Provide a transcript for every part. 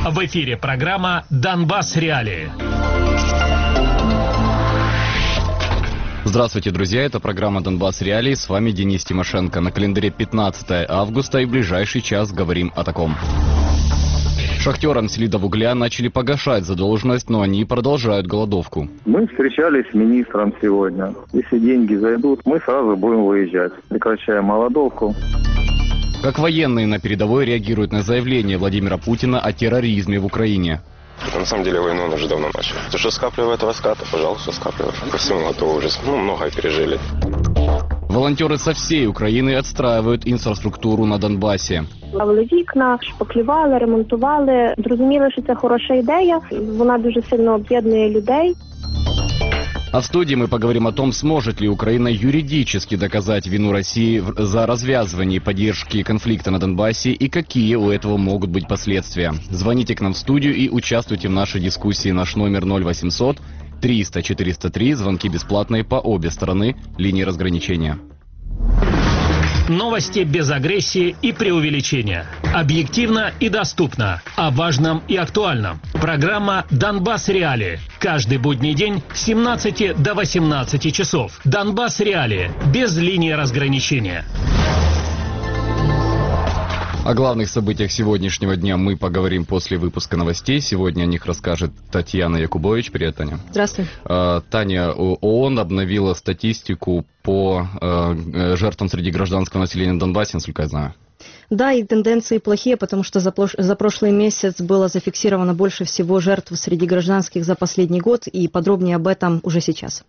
В эфире программа «Донбасс. Реалии». Здравствуйте, друзья, это программа «Донбасс. Реалии». С вами Денис Тимошенко. На календаре 15 августа и в ближайший час говорим о таком. Шахтерам Селидовугля начали погашать задолженность, но они продолжают голодовку. Мы встречались с министром сегодня. Если деньги зайдут, мы сразу будем выезжать. Прекращаем голодовку. Как военные на передовой реагируют на заявление Владимира Путина о терроризме в Украине? На самом деле войну он уже давно начал. То, что скапливает войска, то, пожалуйста, скапливает. Ко всему готовы уже. Многое пережили. Волонтеры со всей Украины отстраивают инфраструктуру на Донбасі. Ставили вікна, шпаклювали, ремонтували. Зрозуміли, що це хороша ідея. Вона дуже сильно об'єднує людей. А в студии мы поговорим о том, сможет ли Украина юридически доказать вину России за развязывание и поддержки конфликта на Донбассе и какие у этого могут быть последствия. Звоните к нам в студию и участвуйте в нашей дискуссии. Наш номер 0800 300 403. Звонки бесплатные по обе стороны линии разграничения. Новости без агрессии и преувеличения. Объективно и доступно. О важном и актуальном. Программа «Донбасс. Реалии». Каждый будний день с 17 до 18 часов. «Донбасс. Реалии». Без линии разграничения. О главных событиях сегодняшнего дня мы поговорим после выпуска новостей. Сегодня о них расскажет Татьяна Якубович. Привет, Таня. Здравствуй. Таня, ООН обновила статистику по жертвам среди гражданского населения на Донбассе, насколько я знаю. Да, и тенденции плохие, потому что за прошлый месяц было зафиксировано больше всего жертв среди гражданских за последний год, и подробнее об этом уже сейчас.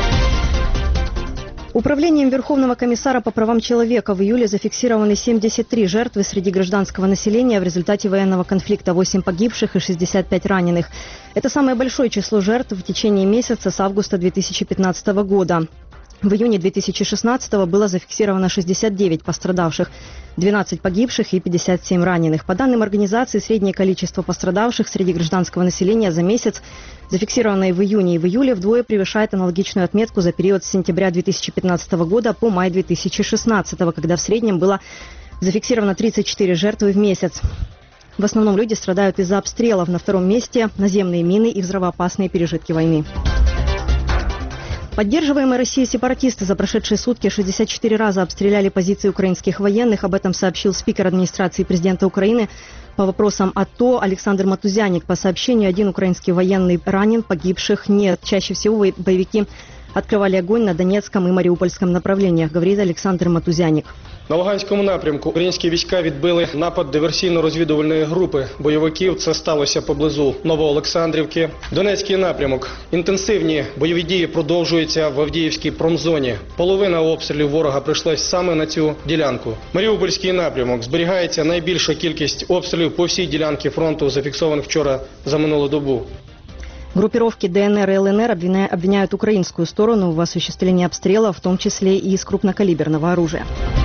Управлением Верховного комиссара по правам человека в июле зафиксированы 73 жертвы среди гражданского населения в результате военного конфликта, 8 погибших и 65 раненых. Это самое большое число жертв в течение месяца с августа 2015 года. В июне 2016 было зафиксировано 69 пострадавших, 12 погибших и 57 раненых. По данным организации, среднее количество пострадавших среди гражданского населения за месяц, зафиксированное в июне и в июле, вдвое превышает аналогичную отметку за период с сентября 2015 года по май 2016, когда в среднем было зафиксировано 34 жертвы в месяц. В основном люди страдают из-за обстрелов. На втором месте наземные мины и взрывоопасные пережитки войны. Поддерживаемые Россией сепаратисты за прошедшие сутки 64 раза обстреляли позиции украинских военных. Об этом сообщил спикер администрации президента Украины по вопросам АТО Александр Матузяник. По сообщению, один украинский военный ранен, погибших нет. Чаще всего боевики открывали огонь на Донецком и Маріупольському направлениях, говорит Олександр Матузяник. На Луганському напрямку українські війська відбили напад диверсійно-розвідувальної групи бойовиків. Це сталося поблизу Новоолександрівки. Донецький напрямок. Інтенсивні бойові дії продовжуються в Авдіївській промзоні. Половина обстрілів ворога прийшлась саме на цю ділянку. Маріупольський напрямок. Зберігається найбільша кількість обстрілів по всій ділянці фронту, зафіксованих вчора за минулу добу. Группировки ДНР и ЛНР обвиняют украинскую сторону в осуществлении обстрелов, в том числе и из крупнокалиберного оружия.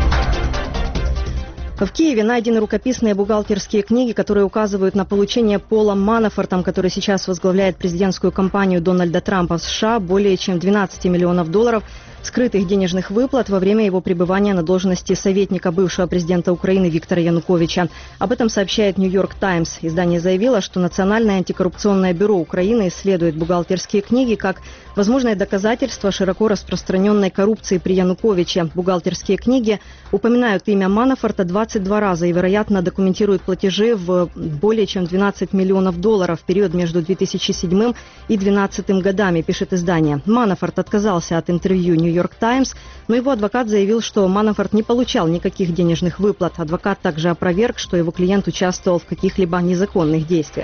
В Киеве найдены рукописные бухгалтерские книги, которые указывают на получение Полом Манафортом, который сейчас возглавляет президентскую кампанию Дональда Трампа в США, более чем 12 миллионов долларов скрытых денежных выплат во время его пребывания на должности советника бывшего президента Украины Виктора Януковича. Об этом сообщает Нью-Йорк Таймс. Издание заявило, что Национальное антикоррупционное бюро Украины исследует бухгалтерские книги как возможное доказательство широко распространенной коррупции при Януковиче. Бухгалтерские книги упоминают имя Манафорта 22 раза и, вероятно, документируют платежи в более чем 12 миллионов долларов в период между 2007 и 2012 годами, пишет издание. Манафорт отказался от интервью Нью-Йорк Таймс, но его адвокат заявил, что Манафорт не получал никаких денежных выплат. Адвокат также опроверг, что его клиент участвовал в каких-либо незаконных действиях.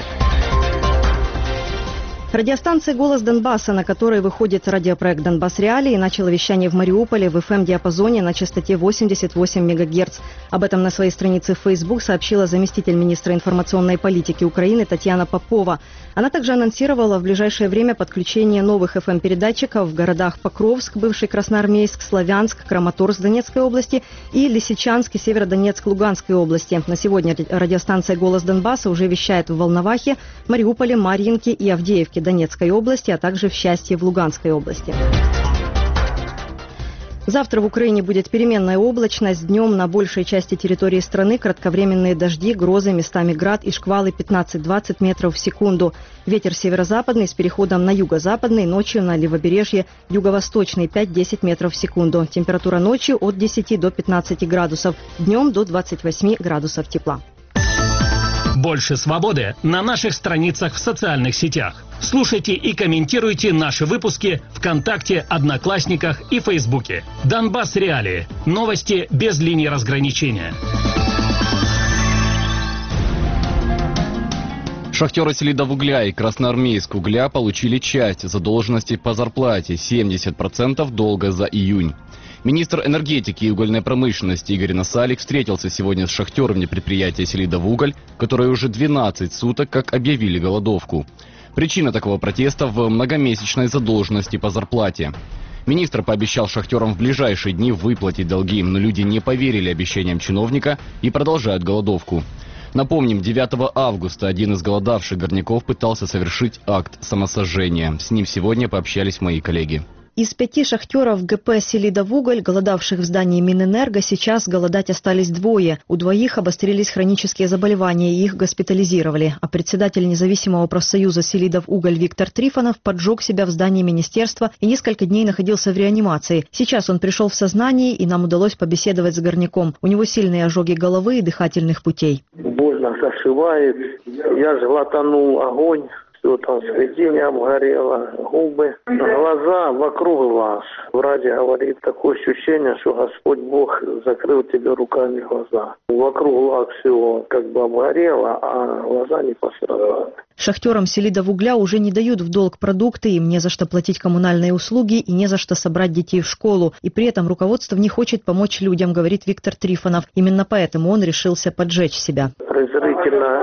Радиостанция «Голос Донбасса», на которой выходит радиопроект «Донбасс. Реалии», начала вещание в Мариуполе в FM-диапазоне на частоте 88 МГц. Об этом на своей странице в Facebook сообщила заместитель министра информационной политики Украины Татьяна Попова. Она также анонсировала в ближайшее время подключение новых FM-передатчиков в городах Покровск, бывший Красноармейск, Славянск, Краматорск Донецкой области и Лисичанск и Северодонецк Луганской области. На сегодня радиостанция «Голос Донбасса» уже вещает в Волновахе, Мариуполе, Марьинке и Авдеевке Донецкой области, а также в Счастье в Луганской области. Завтра в Украине будет переменная облачность. Днем на большей части территории страны кратковременные дожди, грозы, местами град и шквалы 15-20 метров в секунду. Ветер северо-западный с переходом на юго-западный, ночью на левобережье юго-восточный 5-10 метров в секунду. Температура ночью от 10 до 15 градусов, днем до 28 градусов тепла. Больше свободы на наших страницах в социальных сетях. Слушайте и комментируйте наши выпуски ВКонтакте, Одноклассниках и Фейсбуке. Донбасс Реалии. Новости без линии разграничения. Шахтеры Селидовугля и Красноармейск-Угля получили часть задолженности по зарплате, 70% долга за июнь. Министр энергетики и угольной промышленности Игорь Насалик встретился сегодня с шахтерами предприятия «Селидовуголь», которые уже 12 суток как объявили голодовку. Причина такого протеста в многомесячной задолженности по зарплате. Министр пообещал шахтерам в ближайшие дни выплатить долги, но люди не поверили обещаниям чиновника и продолжают голодовку. Напомним, 9 августа один из голодавших горняков пытался совершить акт самосожжения. С ним сегодня пообщались мои коллеги. Из 5 шахтеров ГП «Селидовуголь», голодавших в здании Минэнерго, сейчас голодать остались 2. У 2 обострились хронические заболевания, и их госпитализировали. А председатель независимого профсоюза «Селидовуголь» Виктор Трифонов поджег себя в здании министерства и несколько дней находился в реанимации. Сейчас он пришел в сознание, и нам удалось побеседовать с горняком. У него сильные ожоги головы и дыхательных путей. Больно зашивает. Я глотанул огонь. Все там сведение обгорело, губы, глаза, вокруг глаз. Врач говорит, такое ощущение, что Господь Бог закрыл тебе руками глаза. Вокруг глаз все как бы обгорело, а глаза не пострадали. Шахтерам «Селидовугля» уже не дают в долг продукты, им не за что платить коммунальные услуги и не за что собрать детей в школу. И при этом руководство не хочет помочь людям, говорит Виктор Трифонов. Именно поэтому он решился поджечь себя. Презрительно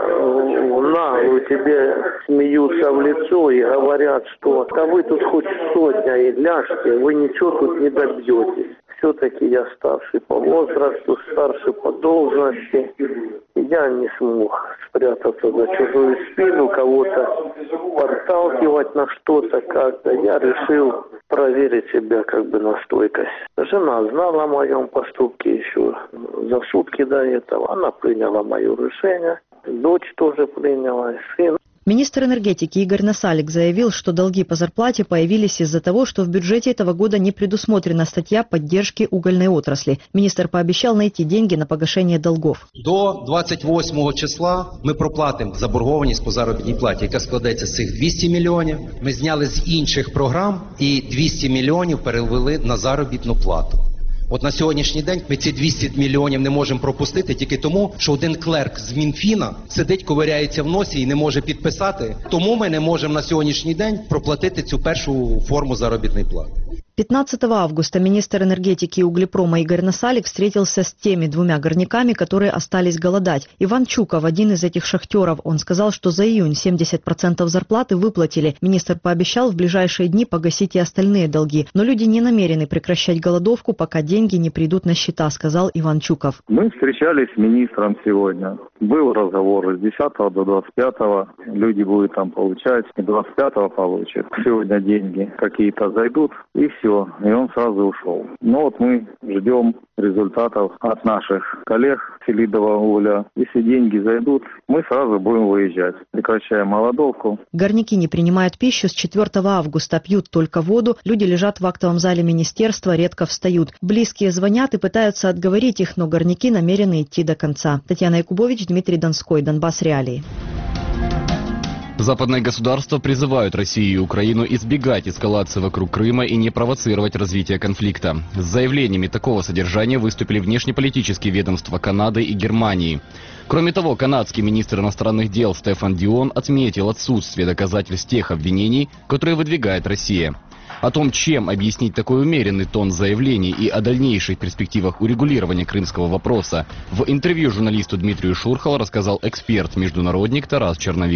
нагло тебе смеются в лицо и говорят, что «да вы тут хоть сотня и ляжьте, вы ничего тут не добьетесь». Все-таки я старший по возрасту, старший по должности. Я не смог спрятаться за чужую спину, кого-то подталкивать на что-то как-то. Я решил проверить себя как бы на стойкость. Жена знала о моем поступке еще за сутки до этого. Она приняла мое решение. Дочь тоже приняла, сын. Министр энергетики Игорь Насалик заявил, что долги по зарплате появились из-за того, что в бюджете этого года не предусмотрена статья поддержки угольной отрасли. Министр пообещал найти деньги на погашение долгов. До 28 числа ми проплатимо заборгованість по заробітній платі, яка складається з цих 200 мільйонів. Ми зняли з інших програм і 200 мільйонів перевели на заробітну плату. От на сьогоднішній день ми ці 200 мільйонів не можемо пропустити тільки тому, що один клерк з Мінфіна сидить, ковиряється в носі і не може підписати. Тому ми не можемо на сьогоднішній день проплатити цю першу форму заробітної плати. 15 августа министр энергетики и углепрома Игорь Насалик встретился с теми 2 горняками, которые остались голодать. Иван Чуков, один из этих шахтеров, он сказал, что за июнь 70% зарплаты выплатили. Министр пообещал в ближайшие дни погасить и остальные долги. Но люди не намерены прекращать голодовку, пока деньги не придут на счета, сказал Иван Чуков. Мы встречались с министром сегодня. Был разговор с 10 до 25. Люди будут там получать, и 25 получат. Сегодня деньги какие-то зайдут, и все, и он сразу ушел. Но вот мы ждем результатов от наших коллег «Селидовугля». Если деньги зайдут, мы сразу будем выезжать. Прекращаем голодовку. Горняки не принимают пищу с 4 августа, пьют только воду. Люди лежат в актовом зале министерства, редко встают. Близкие звонят и пытаются отговорить их, но горняки намерены идти до конца. Татьяна Якубович, Дмитрий Донской, Донбасс Реалии. Западные государства призывают Россию и Украину избегать эскалации вокруг Крыма и не провоцировать развитие конфликта. С заявлениями такого содержания выступили внешнеполитические ведомства Канады и Германии. Кроме того, канадский министр иностранных дел Стефан Дион отметил отсутствие доказательств тех обвинений, которые выдвигает Россия. О том, чем объяснить такой умеренный тон заявлений и о дальнейших перспективах урегулирования крымского вопроса, в интервью журналисту Дмитрию Шурхалу рассказал эксперт-международник Тарас Черновил.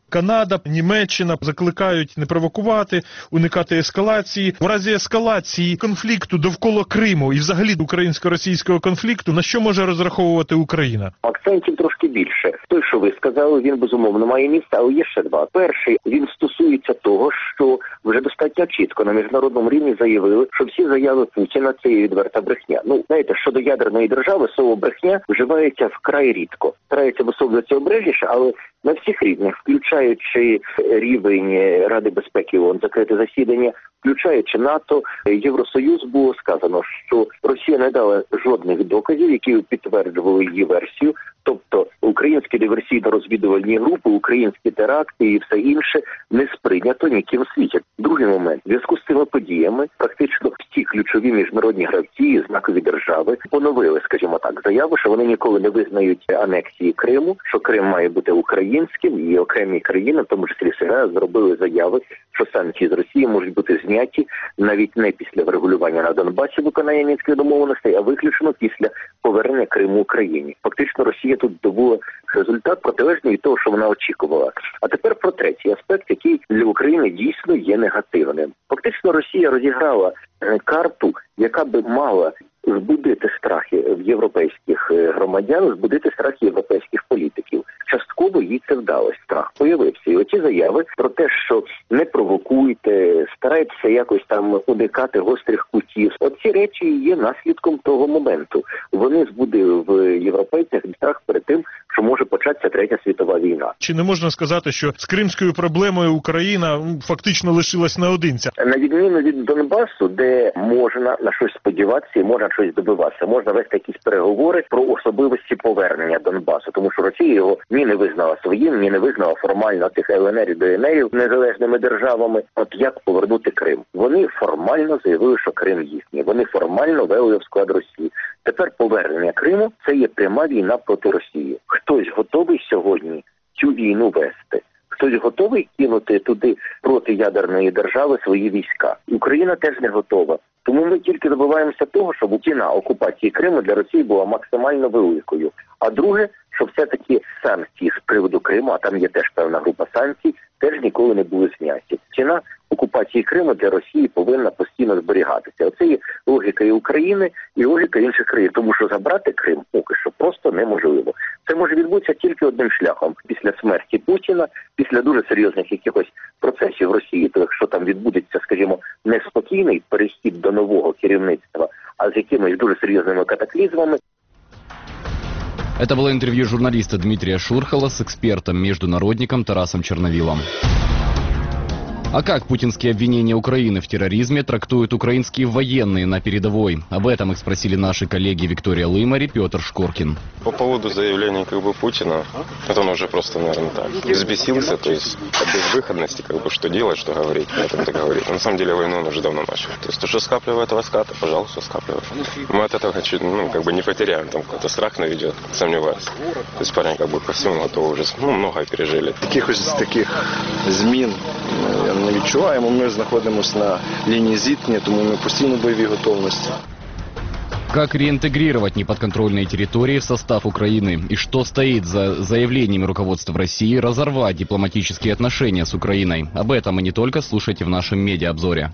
Канада, Німеччина закликають не провокувати, уникати ескалації. В разі ескалації конфлікту довкола Криму і взагалі українсько-російського конфлікту, на що може розраховувати Україна? Акцентів трошки більше. Той, що ви сказали, він безумовно має місце, але є ще два. Перший, він стосується того, що вже достатньо чітко на міжнародному рівні заявили, що всі заяви Путіна – це є відверта брехня. Ну, знаєте, щодо ядерної держави, слово брехня вживається вкрай рідко. Старається висловлюватися обережніше, але на всіх рівнях, включаючи рівень Ради безпеки ООН, закрите засідання, включаючи НАТО, Євросоюз, було сказано, що Росія не дала жодних доказів, які підтверджували її версію. Тобто українські диверсійно-розвідувальні групи, українські теракти і все інше не сприйнято ніким в світі. Другий момент. В зв'язку з цими подіями практично всі ключові міжнародні гравці і знакові держави поновили, скажімо так, заяву, що вони ніколи не визнають анексії Криму, що Крим має бути українським, і окремі країни, в тому числі США, зробили заяви, що санкції з Росії можуть бути зняті навіть не після врегулювання на Донбасі виконання мінських домовленостей, а виключно після повернення Криму Україні. Фактично Росія тут добула результат протилежний від того, що вона очікувала. А тепер про третій аспект, який для України дійсно є негативним. Фактично Росія розіграла карту, яка би мала збудити страхи в європейських громадян, збудити страхи європейських політиків. Частково їй це вдалося. Страх появився. І оці заяви про те, що не провокуйте, старайтеся якось там уникати гострих кутів. Оці речі є наслідком того моменту. Вони збудили в європейцях страх перед тим, що може початися Третя світова війна. Чи не можна сказати, що з кримською проблемою Україна фактично лишилась наодинця? На відміну від Донбасу, де можна на щось сподіватися і можна щось добиватися, можна вести якісь переговори про особливості повернення Донбасу, тому що Росія його ні не визнала своїм, ні не визнала формально тих ЛНР і ДНРів незалежними державами. От як повернути Крим? Вони формально заявили, що Крим їхній. Вони формально ввели в склад Росії. Тепер повернення Криму – це є пряма війна проти Росії. Хтось готовий сьогодні цю війну вести. Хтось готовий кинути туди проти ядерної держави свої війська. Україна теж не готова. Тому ми тільки добиваємося того, щоб ціна окупації Криму для Росії була максимально великою. А друге, що все-таки санкції з приводу Криму, а там є теж певна група санкцій, теж ніколи не були зняті. Ціна окупації Криму для Росії повинна постійно зберігатися. Оце є логіка і України, і логіка інших країн. Тому що забрати Крим поки що просто неможливо. Це може відбутися тільки одним шляхом. Після смерті Путіна, після дуже серйозних якихось процесів в Росії, то якщо там відбудеться, скажімо, неспокійний перехід до нового керівництва, а з якимись дуже серйозними катаклізмами. Это было интервью журналиста Дмитрия Шурхала с экспертом-международником Тарасом Черновилом. А как путинские обвинения Украины в терроризме трактуют украинские военные на передовой? Об этом их спросили наши коллеги Виктория Лымарь и Петр Шкоркин. По поводу заявления Путина, это он уже просто, наверное, так взбесился, то есть от безвыходности, что делать, что говорить, поэтому так говорит. Но на самом деле войну он уже давно начал. То есть то, что скапливает войска, то, пожалуйста, скапливает. Мы от этого не потеряем, там какой-то страх наведет, сомневаюсь. То есть парень ко всему готов уже, многое пережили. Якихось таких змін не відчуваємо. Ми знаходимося на лінії зіткнення, тому ми постійно в бойовій готовності. Как реинтегрировать неподконтрольные территории в состав Украины? И что стоит за заявлениями руководства России разорвать дипломатические отношения с Украиной? Об этом и не только слушайте в нашем медиаобзоре.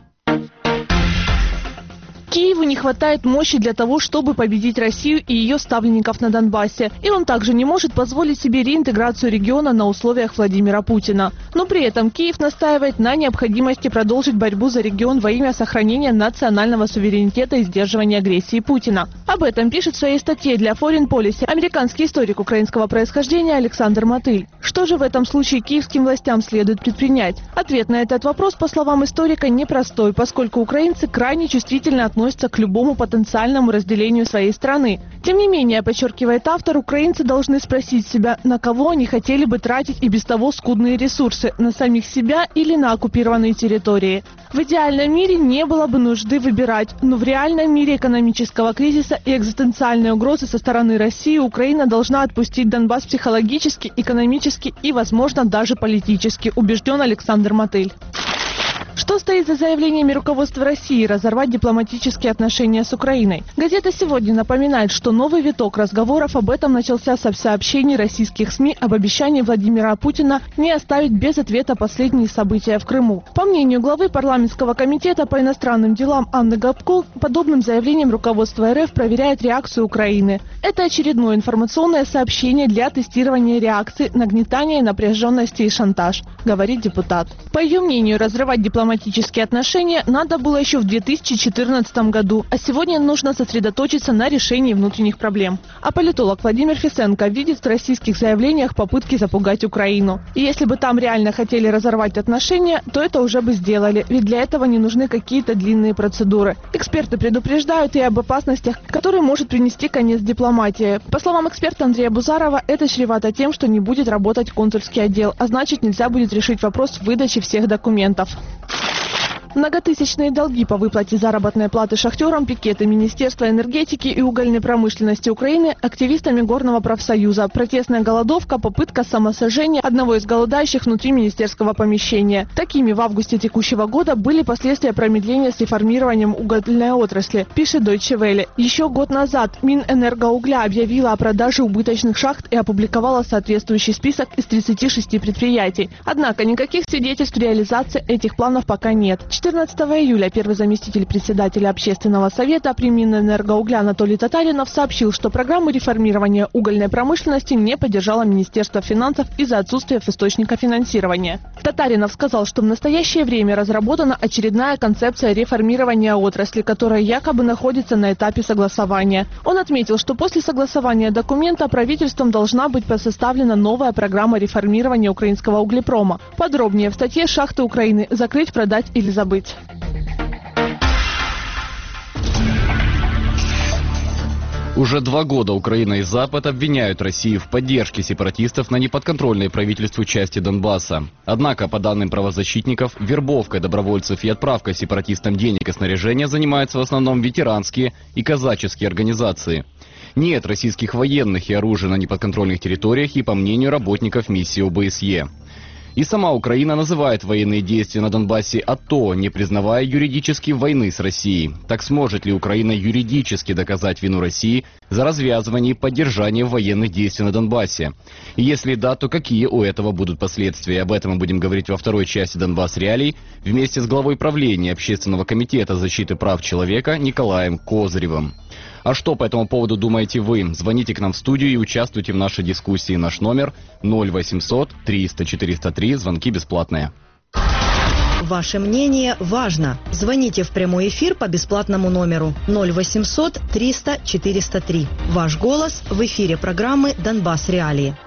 Киеву не хватает мощи для того, чтобы победить Россию и ее ставленников на Донбассе. И он также не может позволить себе реинтеграцию региона на условиях Владимира Путина. Но при этом Киев настаивает на необходимости продолжить борьбу за регион во имя сохранения национального суверенитета и сдерживания агрессии Путина. Об этом пишет в своей статье для Foreign Policy американский историк украинского происхождения Александр Мотыль. Что же в этом случае киевским властям следует предпринять? Ответ на этот вопрос, по словам историка, непростой, поскольку украинцы крайне чувствительно относятся к любому потенциальному разделению своей страны. Тем не менее, подчеркивает автор, украинцы должны спросить себя, на кого они хотели бы тратить и без того скудные ресурсы, на самих себя или на оккупированные территории. В идеальном мире не было бы нужды выбирать, но в реальном мире экономического кризиса и экзистенциальной угрозы со стороны России Украина должна отпустить Донбасс психологически, экономически и, возможно, даже политически, убежден Александр Мотыль. Что стоит за заявлениями руководства России разорвать дипломатические отношения с Украиной? Газета «Сегодня» напоминает, что новый виток разговоров об этом начался со сообщений российских СМИ об обещании Владимира Путина не оставить без ответа последние события в Крыму. По мнению главы парламентского комитета по иностранным делам Анны Гопко, подобным заявлением руководство РФ проверяет реакцию Украины. Это очередное информационное сообщение для тестирования реакции, нагнетания напряженности и шантаж, говорит депутат. По ее мнению, разрывать дипломатические отношения надо было еще в 2014 году, а сегодня нужно сосредоточиться на решении внутренних проблем. А политолог Владимир Фисенко видит в российских заявлениях попытки запугать Украину. И если бы там реально хотели разорвать отношения, то это уже бы сделали, ведь для этого не нужны какие-то длинные процедуры. Эксперты предупреждают и об опасностях, которые может принести конец дипломатии. По словам эксперта Андрея Бузарова, это чревато тем, что не будет работать консульский отдел, а значит нельзя будет решить вопрос выдачи всех документов. Многотысячные долги по выплате заработной платы шахтерам, пикеты Министерства энергетики и угольной промышленности Украины, активистами Горного профсоюза, протестная голодовка, попытка самосожжения одного из голодающих внутри министерского помещения. Такими в августе текущего года были последствия промедления с реформированием угольной отрасли, пишет Deutsche Welle. Еще год назад Минэнергоугля объявила о продаже убыточных шахт и опубликовала соответствующий список из 36 предприятий. Однако никаких свидетельств реализации этих планов пока нет. 14 июля первый заместитель председателя общественного совета при Минэнергоугля Анатолий Татаринов сообщил, что программу реформирования угольной промышленности не поддержало Министерство финансов из-за отсутствия источника финансирования. Татаринов сказал, что в настоящее время разработана очередная концепция реформирования отрасли, которая якобы находится на этапе согласования. Он отметил, что после согласования документа правительством должна быть составлена новая программа реформирования украинского углепрома. Подробнее в статье «Шахты Украины. Закрыть, продать или забыть». Уже 2 года Украина и Запад обвиняют Россию в поддержке сепаратистов на неподконтрольной правительству части Донбасса. Однако, по данным правозащитников, вербовкой добровольцев и отправкой сепаратистам денег и снаряжения занимаются в основном ветеранские и казаческие организации. Нет российских военных и оружия на неподконтрольных территориях и по мнению работников миссии ОБСЕ. И сама Украина называет военные действия на Донбассе АТО, не признавая юридически войны с Россией. Так сможет ли Украина юридически доказать вину России за развязывание и поддержание военных действий на Донбассе? И если да, то какие у этого будут последствия? Об этом мы будем говорить во второй части «Донбасс Реалий» вместе с главой правления Общественного комитета защиты прав человека Николаем Козыревым. А что по этому поводу думаете вы? Звоните к нам в студию и участвуйте в нашей дискуссии. Наш номер 0800 300 403. Звонки бесплатные. Ваше мнение важно. Звоните в прямой эфир по бесплатному номеру 0800 300 403. Ваш голос в эфире программы «Донбасс Реалии».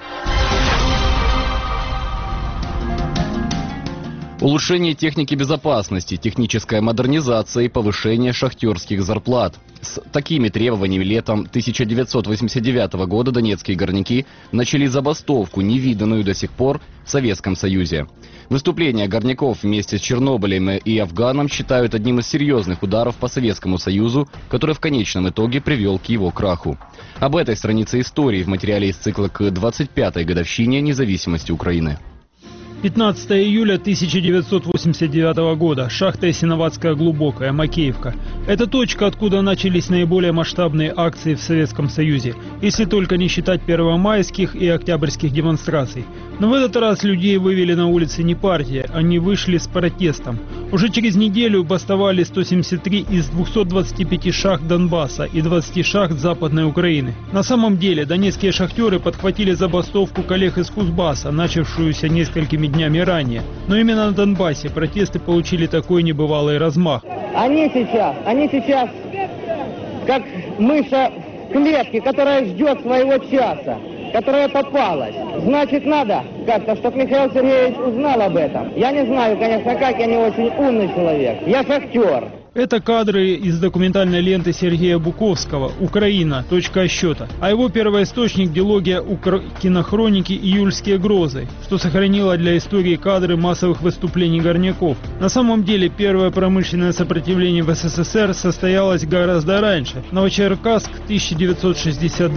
Улучшение техники безопасности, техническая модернизация и повышение шахтерских зарплат. С такими требованиями летом 1989 года донецкие горняки начали забастовку, невиданную до сих пор в Советском Союзе. Выступление горняков вместе с Чернобылем и Афганом считают одним из серьезных ударов по Советскому Союзу, который в конечном итоге привел к его краху. Об этой странице истории в материале из цикла к 25-й годовщине независимости Украины. 15 июля 1989 года. Шахта Ясиноватская глубокая, Макеевка. Это точка, откуда начались наиболее масштабные акции в Советском Союзе, если только не считать первомайских и октябрьских демонстраций. Но в этот раз людей вывели на улицы не партия, они вышли с протестом. Уже через неделю бастовали 173 из 225 шахт Донбасса и 20 шахт Западной Украины. На самом деле донецкие шахтеры подхватили забастовку коллег из Кузбасса, начавшуюся несколькими днями ранее. Но именно на Донбассе протесты получили такой небывалый размах. Они сейчас как мыша в клетке, которая ждет своего часа, которая попалась. Значит, надо как-то, чтобы Михаил Сергеевич узнал об этом. Я не знаю, конечно, как, я не очень умный человек. Я шахтер. Это кадры из документальной ленты Сергея Буковского «Украина. Точка отсчета». А его первоисточник – дилогия кинохроники «Июльские грозы», что сохранило для истории кадры массовых выступлений горняков. На самом деле, первое промышленное сопротивление в СССР состоялось гораздо раньше – Новочеркасск, 1962.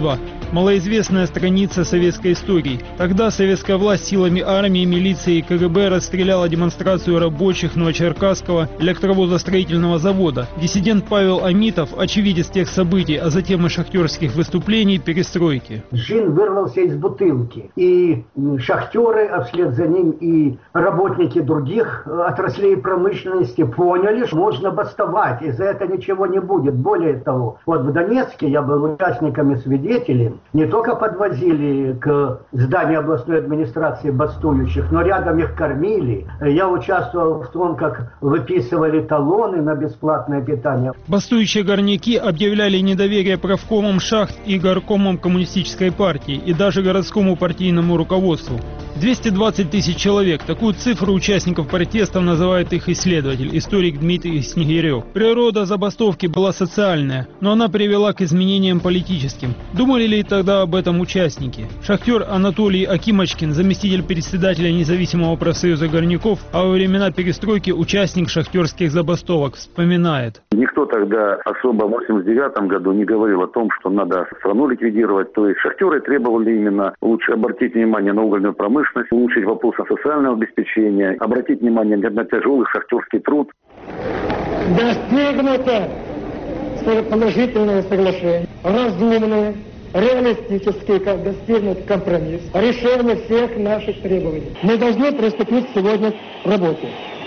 малоизвестная страница советской истории. Тогда советская власть силами армии, милиции и КГБ расстреляла демонстрацию рабочих Новочеркасского электровозостроительного завода. Диссидент Павел Амитов, очевидец тех событий, а затем и шахтерских выступлений перестройки. Джин вырвался из бутылки, и шахтеры, а вслед за ним и работники других отраслей промышленности поняли, что можно бастовать, и за это ничего не будет. Более того, вот в Донецке я был участником и свидетелем, не только подвозили к зданию областной администрации бастующих, но рядом их кормили. Я участвовал в том, как выписывали талоны на бесплатное питание. Бастующие горняки объявляли недоверие правкомам шахт и горкомам коммунистической партии и даже городскому партийному руководству. 220 тысяч человек. Такую цифру участников протестов называет их исследователь, историк Дмитрий Снегирев. Природа забастовки была социальная, но она привела к изменениям политическим. Думали ли тогда об этом участники? Шахтер Анатолий Акимочкин, заместитель председателя независимого профсоюза горняков, а во времена перестройки участник шахтерских забастовок, вспоминает. Никто тогда особо в 1989 году не говорил о том, что надо страну ликвидировать. То есть шахтеры требовали именно лучше обратить внимание на угольную промышленность, улучшить вопросы социального обеспечения, обратить внимание на тяжелый шахтерский труд. Достигнуто положительное соглашение, разумное, реалистический, как достигнут компромисс, решение всех наших требований. Мы должны приступить сегодня к работе.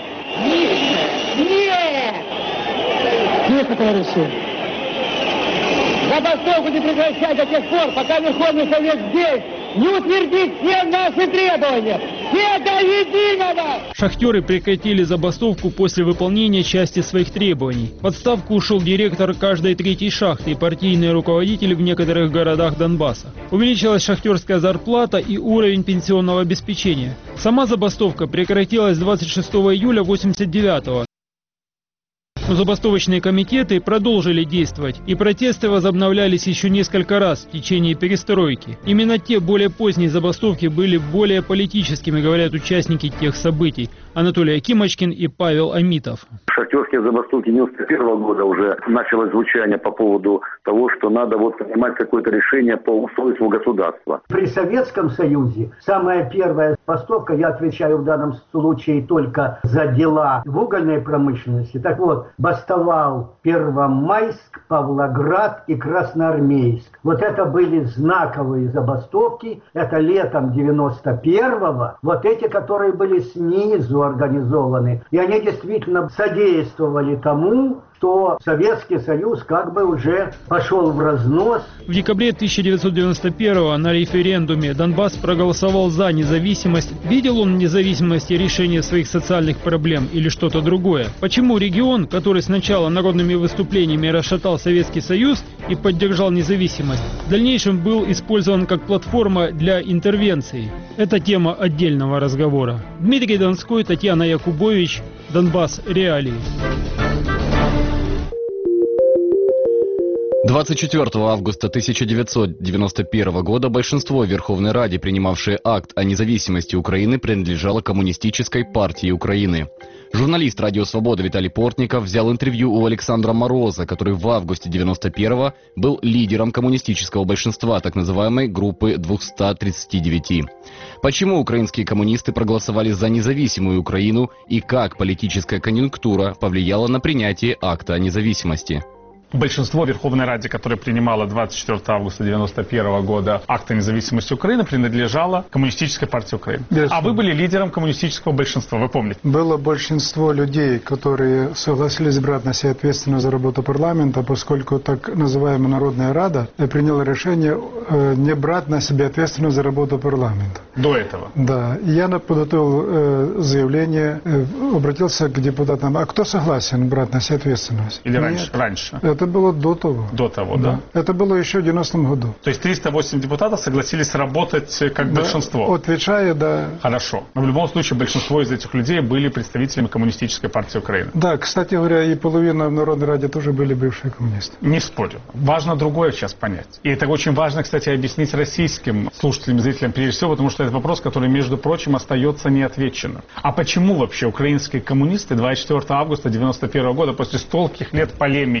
Нет! Тихо, товарищи! Забастовку не прекращать до тех пор, пока Верховный Совет здесь не утвердит все наши требования. Все до единого! Шахтеры прекратили забастовку после выполнения части своих требований. В отставку ушел директор каждой третьей шахты и партийные руководители в некоторых городах Донбасса. Увеличилась шахтерская зарплата и уровень пенсионного обеспечения. Сама забастовка прекратилась 26 июля 1989-го. Но забастовочные комитеты продолжили действовать, и протесты возобновлялись еще несколько раз в течение перестройки. Именно те более поздние забастовки были более политическими, говорят участники тех событий. Анатолий Акимочкин и Павел Амитов. Шахтерские забастовки 1991 года уже началось звучание по поводу того, что надо принимать какое-то решение по устройству государства. При Советском Союзе самая первая забастовка, я отвечаю в данном случае только за дела в угольной промышленности. Так вот, бастовал Первомайск, Павлоград и Красноармейск. Вот это были знаковые забастовки. Это летом 91-го. Вот эти, которые были снизу организованы. И они действительно содействовали тому, что Советский Союз как бы уже пошел в разнос. В декабре 1991-го на референдуме Донбасс проголосовал за независимость. Видел он в независимости решение своих социальных проблем или что-то другое? Почему регион, который сначала народными выступлениями расшатал Советский Союз и поддержал независимость, в дальнейшем был использован как платформа для интервенции? Это тема отдельного разговора. Дмитрий Донской, Татьяна Якубович, Донбасс. Реалии. 24 августа 1991 года большинство в Верховной Раде, принимавшее акт о независимости Украины, принадлежало Коммунистической партии Украины. Журналист «Радио Свобода» Виталий Портников взял интервью у Александра Мороза, который в августе 91-го был лидером коммунистического большинства так называемой группы 239. Почему украинские коммунисты проголосовали за независимую Украину и как политическая конъюнктура повлияла на принятие акта о независимости? Большинство в Верховной Раде, которое принимало 24 августа 1991 года акт о независимости Украины, принадлежало Коммунистической партии Украины. А вы были лидером коммунистического большинства, вы помните? Было большинство людей, которые согласились брать на себя ответственность за работу парламента, поскольку так называемая Народная Рада приняла решение не брать на себя ответственность за работу парламента. До этого? Да. Я подготовил заявление, обратился к депутатам. А кто согласен брать на себя ответственность? Или раньше? Раньше. Это было до того. До того, да? Это было еще в 90-м году. То есть 308 депутатов согласились работать как большинство? Отвечая, да. Хорошо. Но в любом случае большинство из этих людей были представителями Коммунистической партии Украины. Да, кстати говоря, и половина в Народной Раде тоже были бывшие коммунисты. Не спорю. Важно другое сейчас понять. И это очень важно, кстати, объяснить российским слушателям, зрителям прежде всего, потому что это вопрос, который, между прочим, остается неотвеченным. А почему вообще украинские коммунисты 24 августа 1991 года, после стольких лет полемики,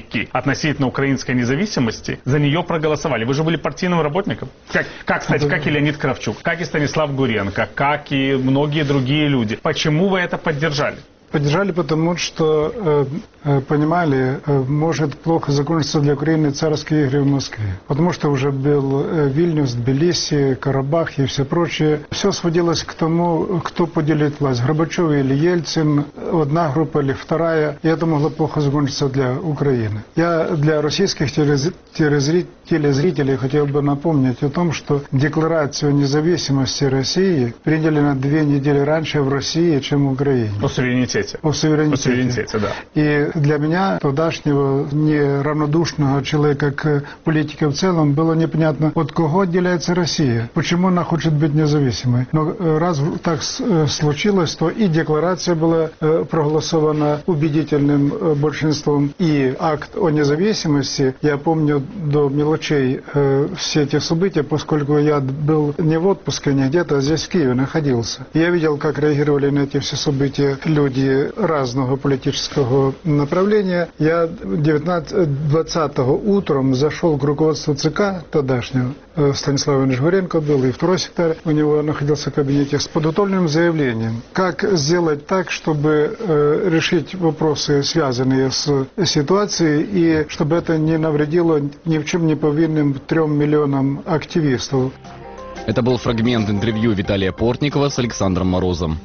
относительно украинской независимости, за нее проголосовали. Вы же были партийным работником. Кстати, как и Леонид Кравчук, как и Станислав Гуренко, как и многие другие люди. Почему вы это поддержали? Поддержали, потому что понимали, может плохо закончиться для Украины царские игры в Москве. Потому что уже был Вильнюс, Тбилиси, Карабах и все прочее. Все сводилось к тому, кто поделит власть. Горбачев или Ельцин, одна группа или вторая. И это могло плохо закончиться для Украины. Я для российских телезрителей хотел бы напомнить о том, что декларацию независимости России приняли на 2 недели раньше в России, чем в Украине. О суверенитете. О суверенитете, да. И для меня, тогдашнего неравнодушного человека к политике в целом, было непонятно, от кого отделяется Россия, почему она хочет быть независимой. Но раз так случилось, то и декларация была проголосована убедительным большинством, и акт о независимости, я помню до мелочей все эти события, поскольку я был не в отпуске, не где-то, а здесь в Киеве находился. Я видел, как реагировали на эти все события люди разного политического направления. Я 20-го утром зашел к руководству ЦК тогдашнего, Станислав Иванович Гуренко был, и второй секретарь у него находился в кабинете, с подготовленным заявлением, как сделать так, чтобы решить вопросы, связанные с ситуацией, и чтобы это не навредило ни в чем не повинным 3 миллионам активистов. Это был фрагмент интервью Виталия Портникова с Александром Морозом.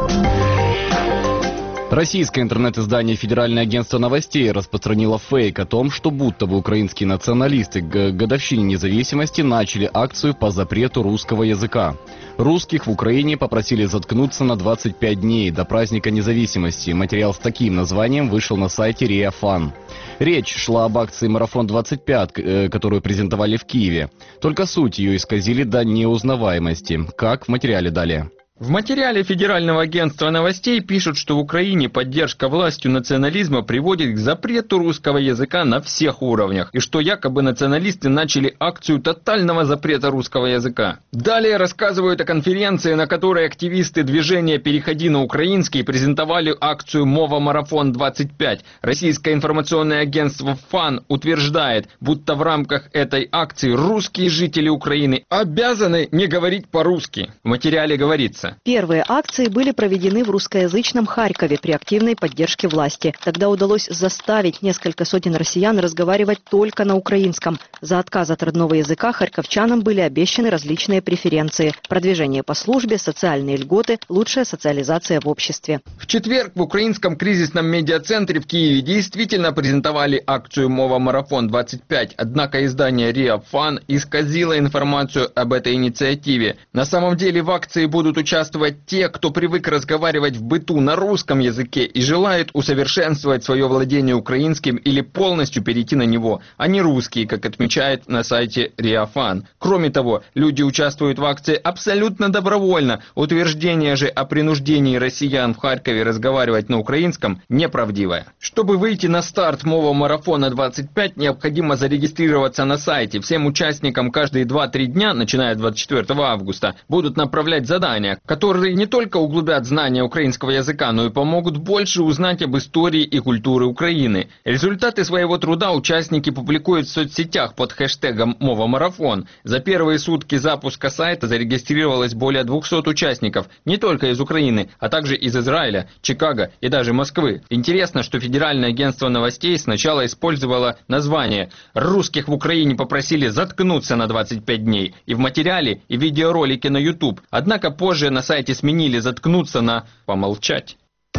Российское интернет-издание «Федеральное агентство новостей» распространило фейк о том, что будто бы украинские националисты к годовщине независимости начали акцию по запрету русского языка. Русских в Украине попросили заткнуться на 25 дней до праздника независимости. Материал с таким названием вышел на сайте РИА Фан. Речь шла об акции «Марафон-25», которую презентовали в Киеве. Только суть ее исказили до неузнаваемости. Как в материале далее. В материале Федерального агентства новостей пишут, что в Украине поддержка властью национализма приводит к запрету русского языка на всех уровнях, и что якобы националисты начали акцию тотального запрета русского языка. Далее рассказывают о конференции, на которой активисты движения «Переходи на украинский» презентовали акцию «Мова-марафон-25». Российское информационное агентство ФАН утверждает, будто в рамках этой акции русские жители Украины обязаны не говорить по-русски. В материале говорится: первые акции были проведены в русскоязычном Харькове при активной поддержке власти. Тогда удалось заставить несколько сотен россиян разговаривать только на украинском. За отказ от родного языка харьковчанам были обещаны различные преференции: продвижение по службе, социальные льготы, лучшая социализация в обществе. В четверг в Украинском кризисном медиацентре в Киеве действительно презентовали акцию «Мова-марафон-25», однако издание РИА Фан исказило информацию об этой инициативе. На самом деле в акции будут участвовать те, кто привык разговаривать в быту на русском языке и желает усовершенствовать свое владение украинским или полностью перейти на него, а не русский, как отмечает на сайте РИА Фан. Кроме того, люди участвуют в акции абсолютно добровольно. Утверждение же о принуждении россиян в Харькове разговаривать на украинском неправдивое. Чтобы выйти на старт Мова-марафона-25, необходимо зарегистрироваться на сайте. Всем участникам каждые 2-3 дня, начиная с 24 августа, будут направлять задания, которые не только углубят знания украинского языка, но и помогут больше узнать об истории и культуре Украины. Результаты своего труда участники публикуют в соцсетях под хэштегом «Мова-марафон». За первые сутки запуска сайта зарегистрировалось более 200 участников, не только из Украины, а также из Израиля, Чикаго и даже Москвы. Интересно, что Федеральное агентство новостей сначала использовало название «Русских в Украине попросили заткнуться на 25 дней» и в материале, и видеоролике на YouTube. Однако позже на сайте сменили «заткнуться» на «помолчать».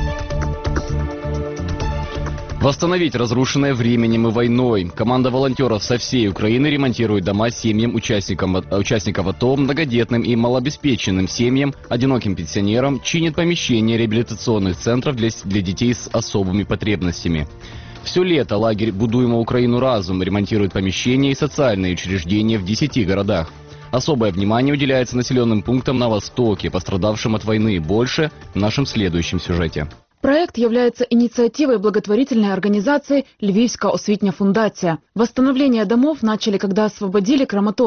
Восстановить разрушенное временем и войной. Команда волонтеров со всей Украины ремонтирует дома семьям участников АТО, многодетным и малообеспеченным семьям, одиноким пенсионерам, чинит помещения реабилитационных центров для детей с особыми потребностями. Все лето лагерь «Будуємо Украину разум» ремонтирует помещения и социальные учреждения в 10 городах. Особое внимание уделяется населенным пунктам на Востоке, пострадавшим от войны. Больше в нашем следующем сюжете. Проект является инициативой благотворительной организации «Львівська освітня фундація». Восстановление домов начали, когда освободили Краматорск.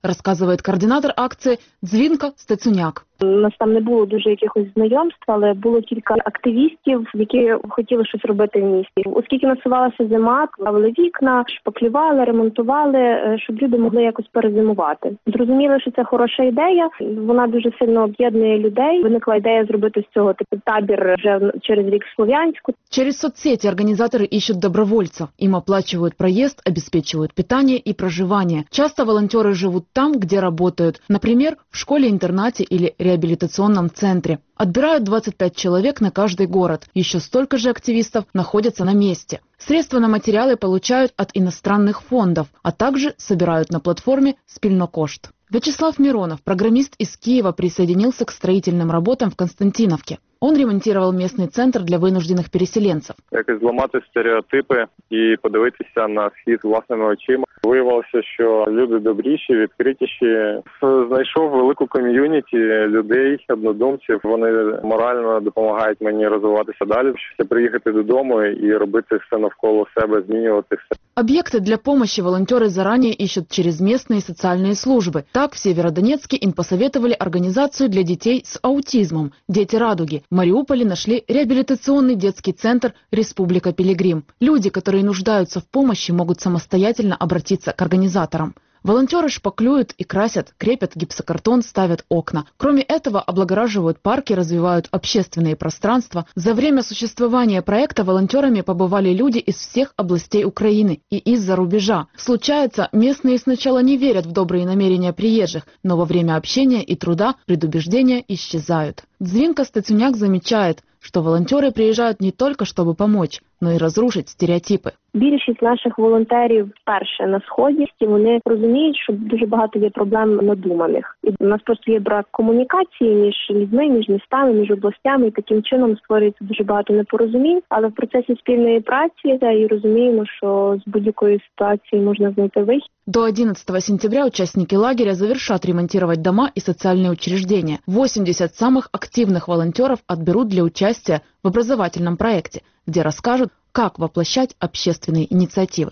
рассказывает координатор акции Дзвінка Стецюняк. У нас там не було дуже якихось знайомств, але було кілька активістів, які хотіли щось робити в місті. Оскільки насувалася зима, ставили вікна, шпаклювали, ремонтували, щоб люди могли якось перезимувати. Зрозуміли, що це хороша ідея, вона дуже сильно об'єднує людей. Виникла ідея зробити з цього такий табір вже через рік в Слов'янську. Через соцсети организаторы ищут добровольцев. Им оплачивают проезд, обеспечивают питание и проживание. Часто волонтеры живут там, где работают. Например, в школе-интернате или реабилитационном центре. Отбирают 25 человек на каждый город. Еще столько же активистов находятся на месте. Средства на материалы получают от иностранных фондов, а также собирают на платформе «Спільнокошт». Вячеслав Миронов, программист из Киева, присоединился к строительным работам в Константиновке. Он ремонтировал местный центр для вынужденных переселенцев. Якось зламати стереотипи і подивитися на світ власними очима. Виявилося, що люди добріші, відкритіші. Знайшов велику ком'юніті людей, однодумців. Вони морально допомагають мені розвиватися далі. Щоб приїхати додому і робити все навколо себе, змінювати все. Объекты для помощи волонтеры заранее ищут через местные социальные службы. Так, в Северодонецке им посоветовали организацию для детей с аутизмом «Дети радуги». В Мариуполе нашли реабилитационный детский центр «Республика Пилигрим». Люди, которые нуждаются в помощи, могут самостоятельно обратиться к организаторам. Волонтеры шпаклюют и красят, крепят гипсокартон, ставят окна. Кроме этого, облагораживают парки, развивают общественные пространства. За время существования проекта волонтерами побывали люди из всех областей Украины и из-за рубежа. Случается, местные сначала не верят в добрые намерения приезжих, но во время общения и труда предубеждения исчезают. Дзвінка Стецюняк замечает, что волонтеры приезжают не только чтобы помочь, но и разрушить стереотипы. Більшість наших волонтерів вперше на Сході, і вони розуміють, що дуже багато є проблем надуманих. І у нас просто є брак комунікації між людьми, між містами, між областями, і таким чином створюється дуже багато непорозумінь. Але в процесі спільної праці і розуміємо, що з будь-якої ситуації можна знайти вихід. До 11 сентября участники лагеря завершат ремонтировать дома и социальные учреждения. 80 самых активных волонтеров отберут для участия в образовательном проекте, где расскажут, как воплощать общественные инициативы.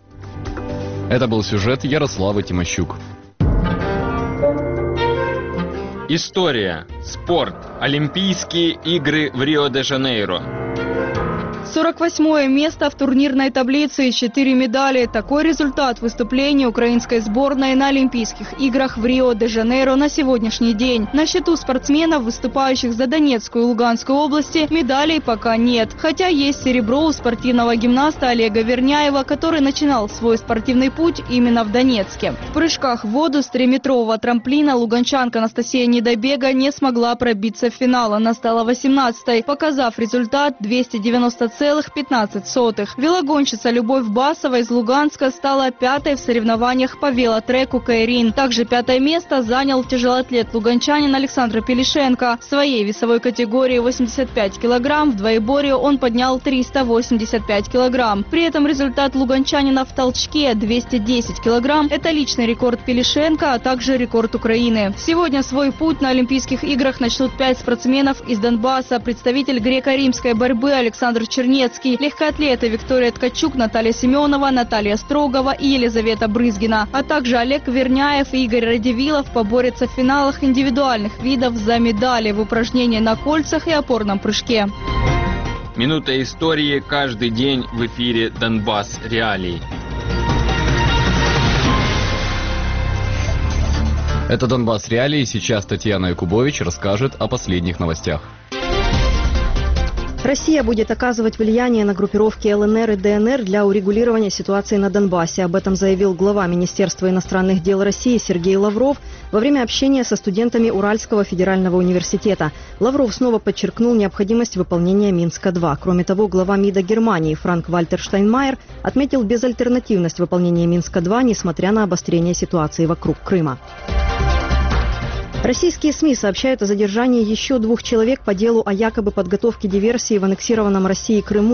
Это был сюжет Ярославы Тимощук. История, спорт, Олимпийские игры в Рио-де-Жанейро. 48-е место в турнирной таблице и 4 медали. Такой результат выступления украинской сборной на Олимпийских играх в Рио-де-Жанейро на сегодняшний день. На счету спортсменов, выступающих за Донецкую и Луганскую области, медалей пока нет. Хотя есть серебро у спортивного гимнаста Олега Верняева, который начинал свой спортивный путь именно в Донецке. В прыжках в воду с 3-метрового трамплина луганчанка Анастасия Недобега не смогла пробиться в финал. Она стала 18-й, показав результат 290,15. Велогонщица Любовь Басова из Луганска стала 5-й в соревнованиях по велотреку Кайрин. Также 5-е место занял тяжелоатлет луганчанин Александр Пелишенко. В своей весовой категории 85 килограмм в двоеборье он поднял 385 килограмм. При этом результат луганчанина в толчке 210 килограмм – это личный рекорд Пелишенко, а также рекорд Украины. Сегодня свой путь на Олимпийских играх начнут 5 спортсменов из Донбасса. Представитель греко-римской борьбы Александр Чернецкий, легкоатлеты Виктория Ткачук, Наталья Семенова, Наталья Строгова и Елизавета Брызгина, а также Олег Верняев и Игорь Радивилов поборются в финалах индивидуальных видов за медали в упражнении на кольцах и опорном прыжке. Минута истории каждый день в эфире «Донбасс. Реалии». Это «Донбасс. Реалии». Сейчас Татьяна Якубович расскажет о последних новостях. Россия будет оказывать влияние на группировки ЛНР и ДНР для урегулирования ситуации на Донбассе. Об этом заявил глава Министерства иностранных дел России Сергей Лавров во время общения со студентами Уральского федерального университета. Лавров снова подчеркнул необходимость выполнения Минска-2. Кроме того, глава МИДа Германии Франк-Вальтер Штайнмайер отметил безальтернативность выполнения Минска-2, несмотря на обострение ситуации вокруг Крыма. Российские СМИ сообщают о задержании еще 2 человек по делу о якобы подготовке диверсии в аннексированном Россией Крыму.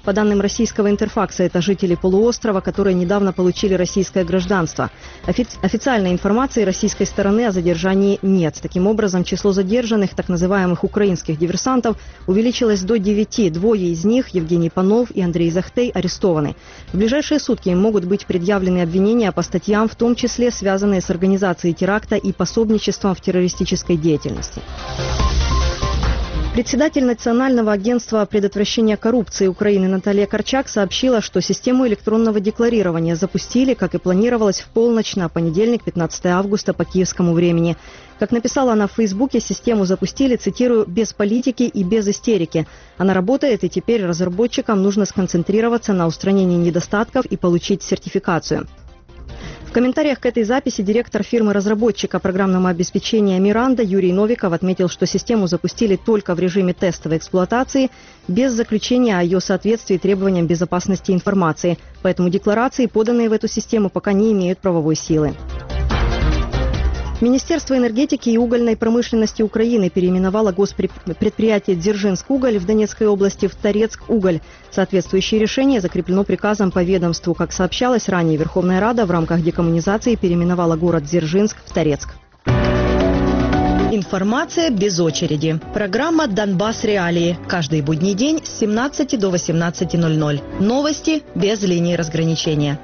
По данным российского Интерфакса, это жители полуострова, которые недавно получили российское гражданство. Официальной информации российской стороны о задержании нет. Таким образом, число задержанных, так называемых украинских диверсантов, увеличилось до 9. Двое из них, Евгений Панов и Андрей Захтей, арестованы. В ближайшие сутки им могут быть предъявлены обвинения по статьям, в том числе связанные с организацией теракта и пособничеством в террористической деятельности. Председатель Национального агентства предотвращения коррупции Украины Наталья Корчак сообщила, что систему электронного декларирования запустили, как и планировалось, в полночь на понедельник, 15 августа по киевскому времени. Как написала она в Фейсбуке, систему запустили, цитирую, «без политики и без истерики». Она работает, и теперь разработчикам нужно сконцентрироваться на устранении недостатков и получить сертификацию. В комментариях к этой записи директор фирмы-разработчика программного обеспечения «Миранда» Юрий Новиков отметил, что систему запустили только в режиме тестовой эксплуатации, без заключения о ее соответствии требованиям безопасности информации. Поэтому декларации, поданные в эту систему, пока не имеют правовой силы. Министерство энергетики и угольной промышленности Украины переименовало госпредприятие «Дзержинск-уголь» в Донецкой области в «Торецк-уголь». Соответствующее решение закреплено приказом по ведомству. Как сообщалось ранее, Верховная Рада в рамках декоммунизации переименовала город Дзержинск в Торецк. Информация без очереди. Программа «Донбасс. Реалии». Каждый будний день с 17 до 18:00. Новости без линии разграничения.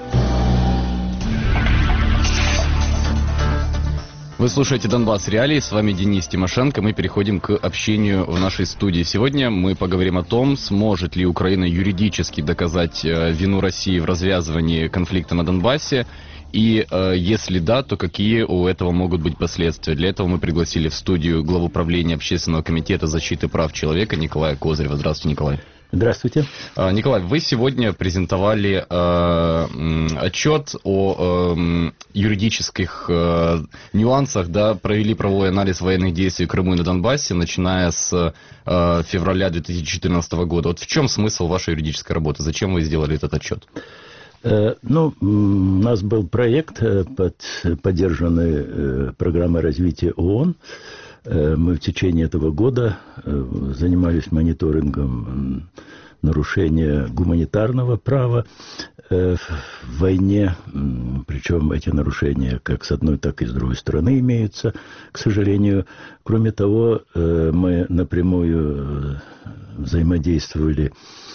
Вы слушаете «Донбасс. Реалии». С вами Денис Тимошенко. Мы переходим к общению в нашей студии. Сегодня мы поговорим о том, сможет ли Украина юридически доказать вину России в развязывании конфликта на Донбассе. И если да, то какие у этого могут быть последствия? Для этого мы пригласили в студию главу правления Общественного комитета защиты прав человека Николая Козырева. Здравствуйте, Николай. Здравствуйте. Николай, вы сегодня презентовали отчет о юридических нюансах, да, провели правовой анализ военных действий в Крыму и на Донбассе, начиная с февраля 2014 года. Вот в чем смысл вашей юридической работы? Зачем вы сделали этот отчет? У нас был проект, поддержанный программой развития ООН. Мы в течение этого года занимались мониторингом нарушения гуманитарного права в войне. Причем эти нарушения как с одной, так и с другой стороны имеются, к сожалению. Кроме того, мы напрямую взаимодействовали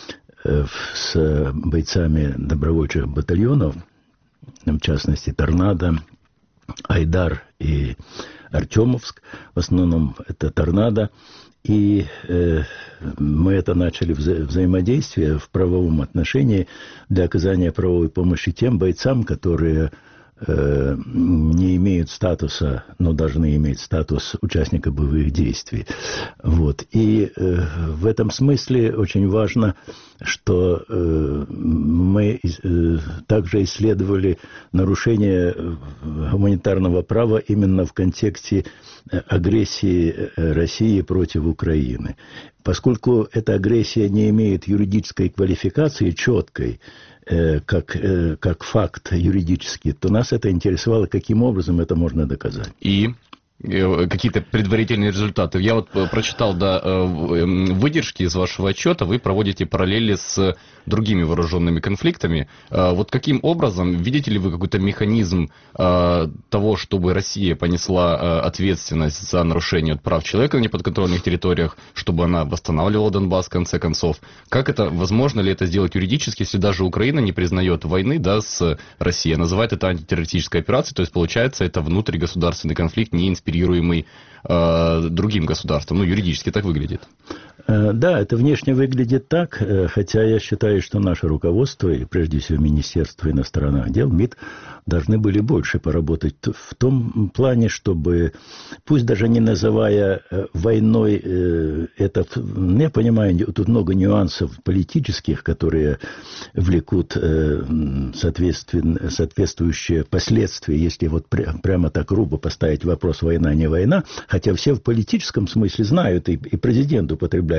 с бойцами добровольчих батальонов, в частности «Торнадо», «Айдар» и Артемовск, в основном это «Торнадо», и мы это начали взаимодействие в правовом отношении для оказания правовой помощи тем бойцам, которые не имеют статуса, но должны иметь статус участника боевых действий. Вот. И в этом смысле очень важно, что мы также исследовали нарушение гуманитарного права именно в контексте агрессии России против Украины. Поскольку эта агрессия не имеет юридической квалификации четкой, как факт юридический, то нас это интересовало, каким образом это можно доказать. И какие-то предварительные результаты. Я вот прочитал, да, выдержки из вашего отчета, вы проводите параллели с другими вооруженными конфликтами. Вот каким образом, видите ли вы какой-то механизм того, чтобы Россия понесла ответственность за нарушение прав человека на неподконтрольных территориях, чтобы она восстанавливала Донбасс в конце концов? Как это, возможно ли это сделать юридически, если даже Украина не признает войны, да, с Россией, называет это антитеррористической операцией, то есть получается это внутригосударственный конфликт, не инспирируемый другим государством, ну, юридически так выглядит. Да, это внешне выглядит так, хотя я считаю, что наше руководство, и прежде всего Министерство иностранных дел, МИД, должны были больше поработать в том плане, чтобы, пусть даже не называя войной, это, я понимаю, тут много нюансов политических, которые влекут соответствующие последствия, если вот прямо так грубо поставить вопрос война, не война, хотя все в политическом смысле знают, и президент употребляет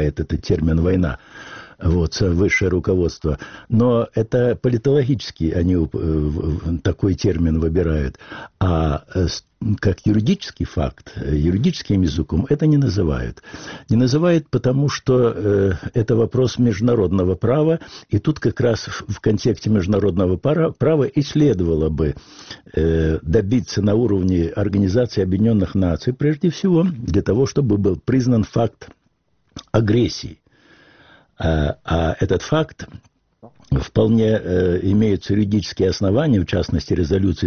выбирает этот термин «война». Вот, высшее руководство. Но это политологически они такой термин выбирают. А как юридический факт, юридическим языком это не называют. Не называют, потому что это вопрос международного права, и тут как раз в контексте международного права и следовало бы добиться на уровне Организации Объединенных Наций, прежде всего, для того, чтобы был признан факт агрессии. А этот факт вполне имеются юридические основания, в частности, резолюции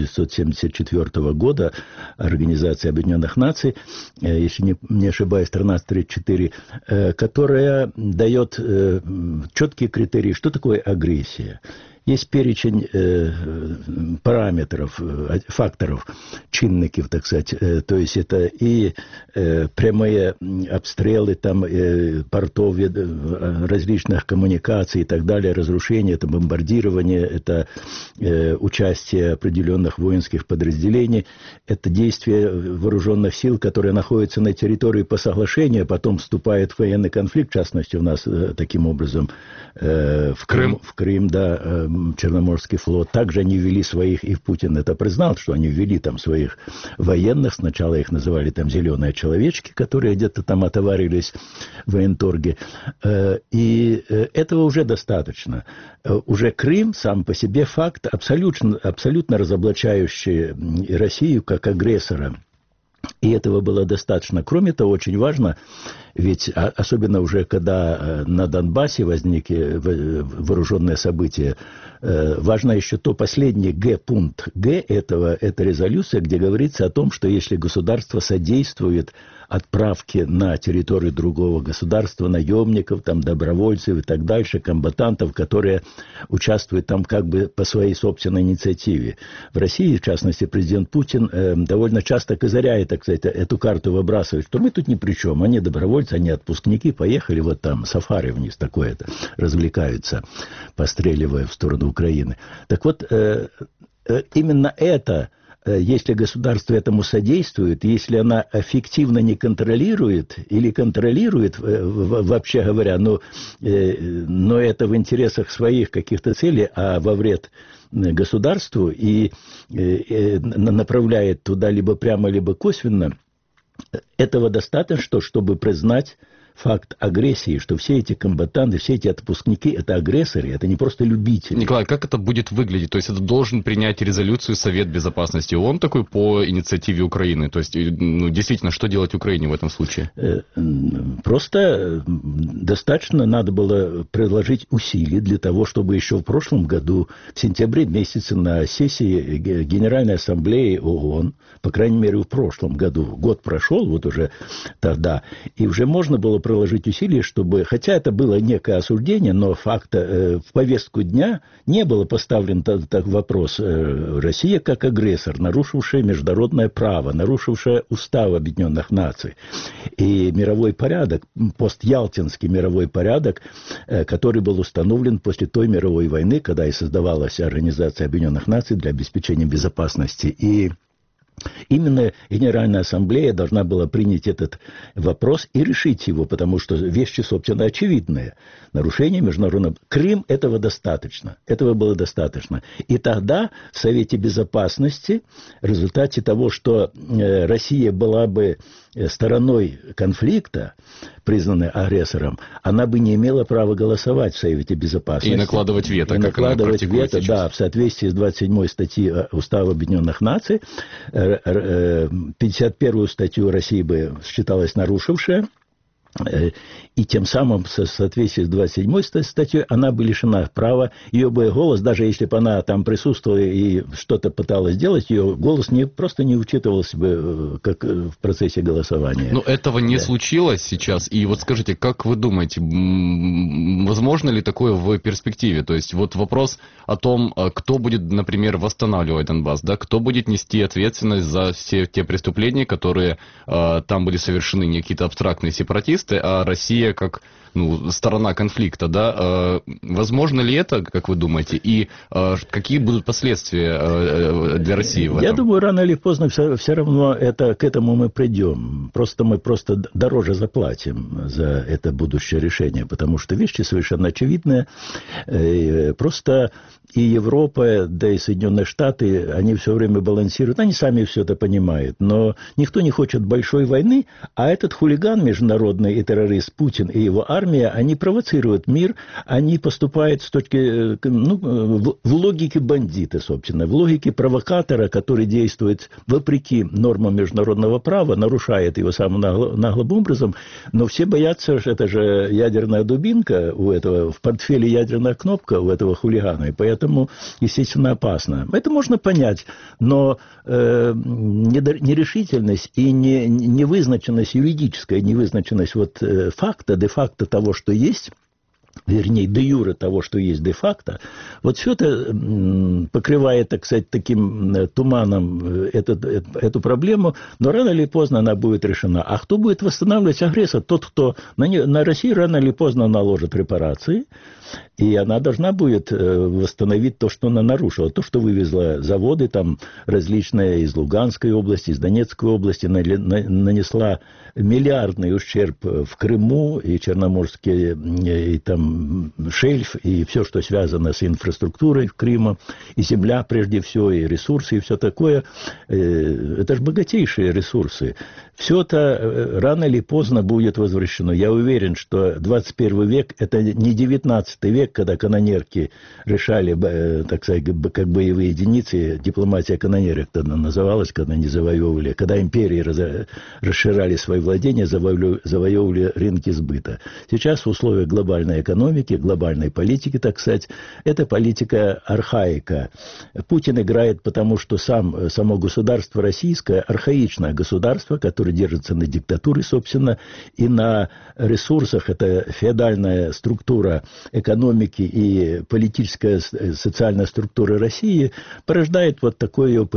1974 года Организации Объединенных Наций, если не ошибаюсь, 1334, которая дает четкие критерии, что такое агрессия. Есть перечень параметров, факторов, чинников, так сказать. То есть это и прямые обстрелы там, портов, различных коммуникаций и так далее, разрушение, это бомбардирование, это участие определенных воинских подразделений, это действия вооруженных сил, которые находятся на территории по соглашению, а потом вступает в военный конфликт, в частности, у нас таким образом в Крым, да, Черноморский флот. Также они ввели своих, и Путин это признал, что они ввели там своих военных. Сначала их называли там зеленые человечки, которые где-то там отоварились в военторге. И этого уже достаточно. Уже Крым сам по себе факт, абсолютно разоблачающий Россию как агрессора. И этого было достаточно. Кроме того, очень важно, ведь особенно уже когда на Донбассе возникли вооруженные события, важно еще то последний Г-пункт. Г этого, это резолюция, где говорится о том, что если государство содействует отправке на территорию другого государства наемников, там, добровольцев и так дальше, комбатантов, которые участвуют там как бы по своей собственной инициативе. В России, в частности, президент Путин довольно часто козыряет, так сказать, эту карту выбрасывает, что мы тут ни при чем, они добровольцы, они отпускники, поехали вот там, сафари вниз, такое-то, развлекаются, постреливая в сторону Украины. Так вот, именно это, если государство этому содействует, если она эффективно не контролирует или контролирует, вообще говоря, но это в интересах своих каких-то целей, а во вред государству и направляет туда либо прямо, либо косвенно, этого достаточно, чтобы признать факт агрессии, что все эти комбатанты, все эти отпускники – это агрессоры, это не просто любители. Николай, как это будет выглядеть? То есть это должен принять резолюцию Совет Безопасности ООН такой по инициативе Украины? То есть, ну, действительно, что делать Украине в этом случае? Просто достаточно надо было приложить усилия для того, чтобы еще в прошлом году, в сентябре месяце на сессии Генеральной Ассамблеи ООН, по крайней мере, в прошлом году, год прошел вот уже тогда, и уже можно было приложить усилия, чтобы, хотя это было некое осуждение, но факта в повестку дня не было поставлен так вопрос. Россия как агрессор, нарушившая международное право, нарушившая устав Объединенных Наций и мировой порядок, постялтинский мировой порядок, который был установлен после той мировой войны, когда и создавалась Организация Объединенных Наций для обеспечения безопасности. И именно Генеральная Ассамблея должна была принять этот вопрос и решить его, потому что вещи, собственно, очевидные. Нарушение международного... Крым этого достаточно. Этого было достаточно. И тогда в Совете Безопасности, в результате того, что Россия была бы стороной конфликта, признанной агрессором, она бы не имела права голосовать в Совете Безопасности. И накладывать вето. И накладывать вето, да, в соответствии с 27-й статьей Устава Объединенных Наций. 51-ю статью России бы считалась нарушившая. И тем самым, в соответствии с 27-й статьей, она бы лишена права, ее бы голос, даже если бы она там присутствовала и что-то пыталась сделать, ее голос просто не учитывался бы как в процессе голосования. Но этого не случилось сейчас. И вот скажите, как вы думаете, возможно ли такое в перспективе? То есть вот вопрос о том, кто будет, например, восстанавливать Донбасс, да, кто будет нести ответственность за все те преступления, которые там были совершены, не какие-то абстрактные сепаратисты, а Россия как, сторона конфликта, да? Возможно ли это, как вы думаете, и какие будут последствия для России в этом? Я думаю, рано или поздно все равно к этому мы придем. Мы просто дороже заплатим за это будущее решение, потому что вещи совершенно очевидные. Просто и Европа, да и Соединенные Штаты, они все время балансируют. Они сами все это понимают. Но никто не хочет большой войны, а этот хулиган международный и террорист Путин и его армия, они провоцируют мир, они поступают в логике бандита, собственно, в логике провокатора, который действует вопреки нормам международного права, нарушает его самым наглым образом. Но все боятся, что это же ядерная дубинка у этого, в портфеле ядерная кнопка у этого хулигана, и поэтому, естественно, опасно. Это можно понять, но нерешительность и невызначенность, юридическая невызначенность факта, де-факто того, что есть, вернее, де-юре того, что есть де-факто, все это покрывает, так сказать, таким туманом эту проблему, но рано или поздно она будет решена. А кто будет восстанавливать агрессор? Тот, кто на Россию рано или поздно наложит репарации, и она должна будет восстановить то, что она нарушила. То, что вывезла заводы там различные из Луганской области, из Донецкой области, нанесла миллиардный ущерб в Крыму и Черноморский и там шельф, и все, что связано с инфраструктурой Крыма, и земля прежде всего, и ресурсы, и все такое. Это же богатейшие ресурсы. Все это рано или поздно будет возвращено. Я уверен, что 21 век – это не 19 век, когда канонерки решали, так сказать, как боевые единицы. Дипломатия канонерок тогда называлась, когда они завоевывали. Когда империи расширяли свои владения, завоевывали рынки сбыта. Сейчас в условиях глобальной экономики, глобальной политики, так сказать, это политика архаика. Путин играет, потому что само государство российское, архаичное государство, которое держится на диктатуре, собственно, и на ресурсах. Это феодальная структура экономики и политическая социальная структура России порождает такое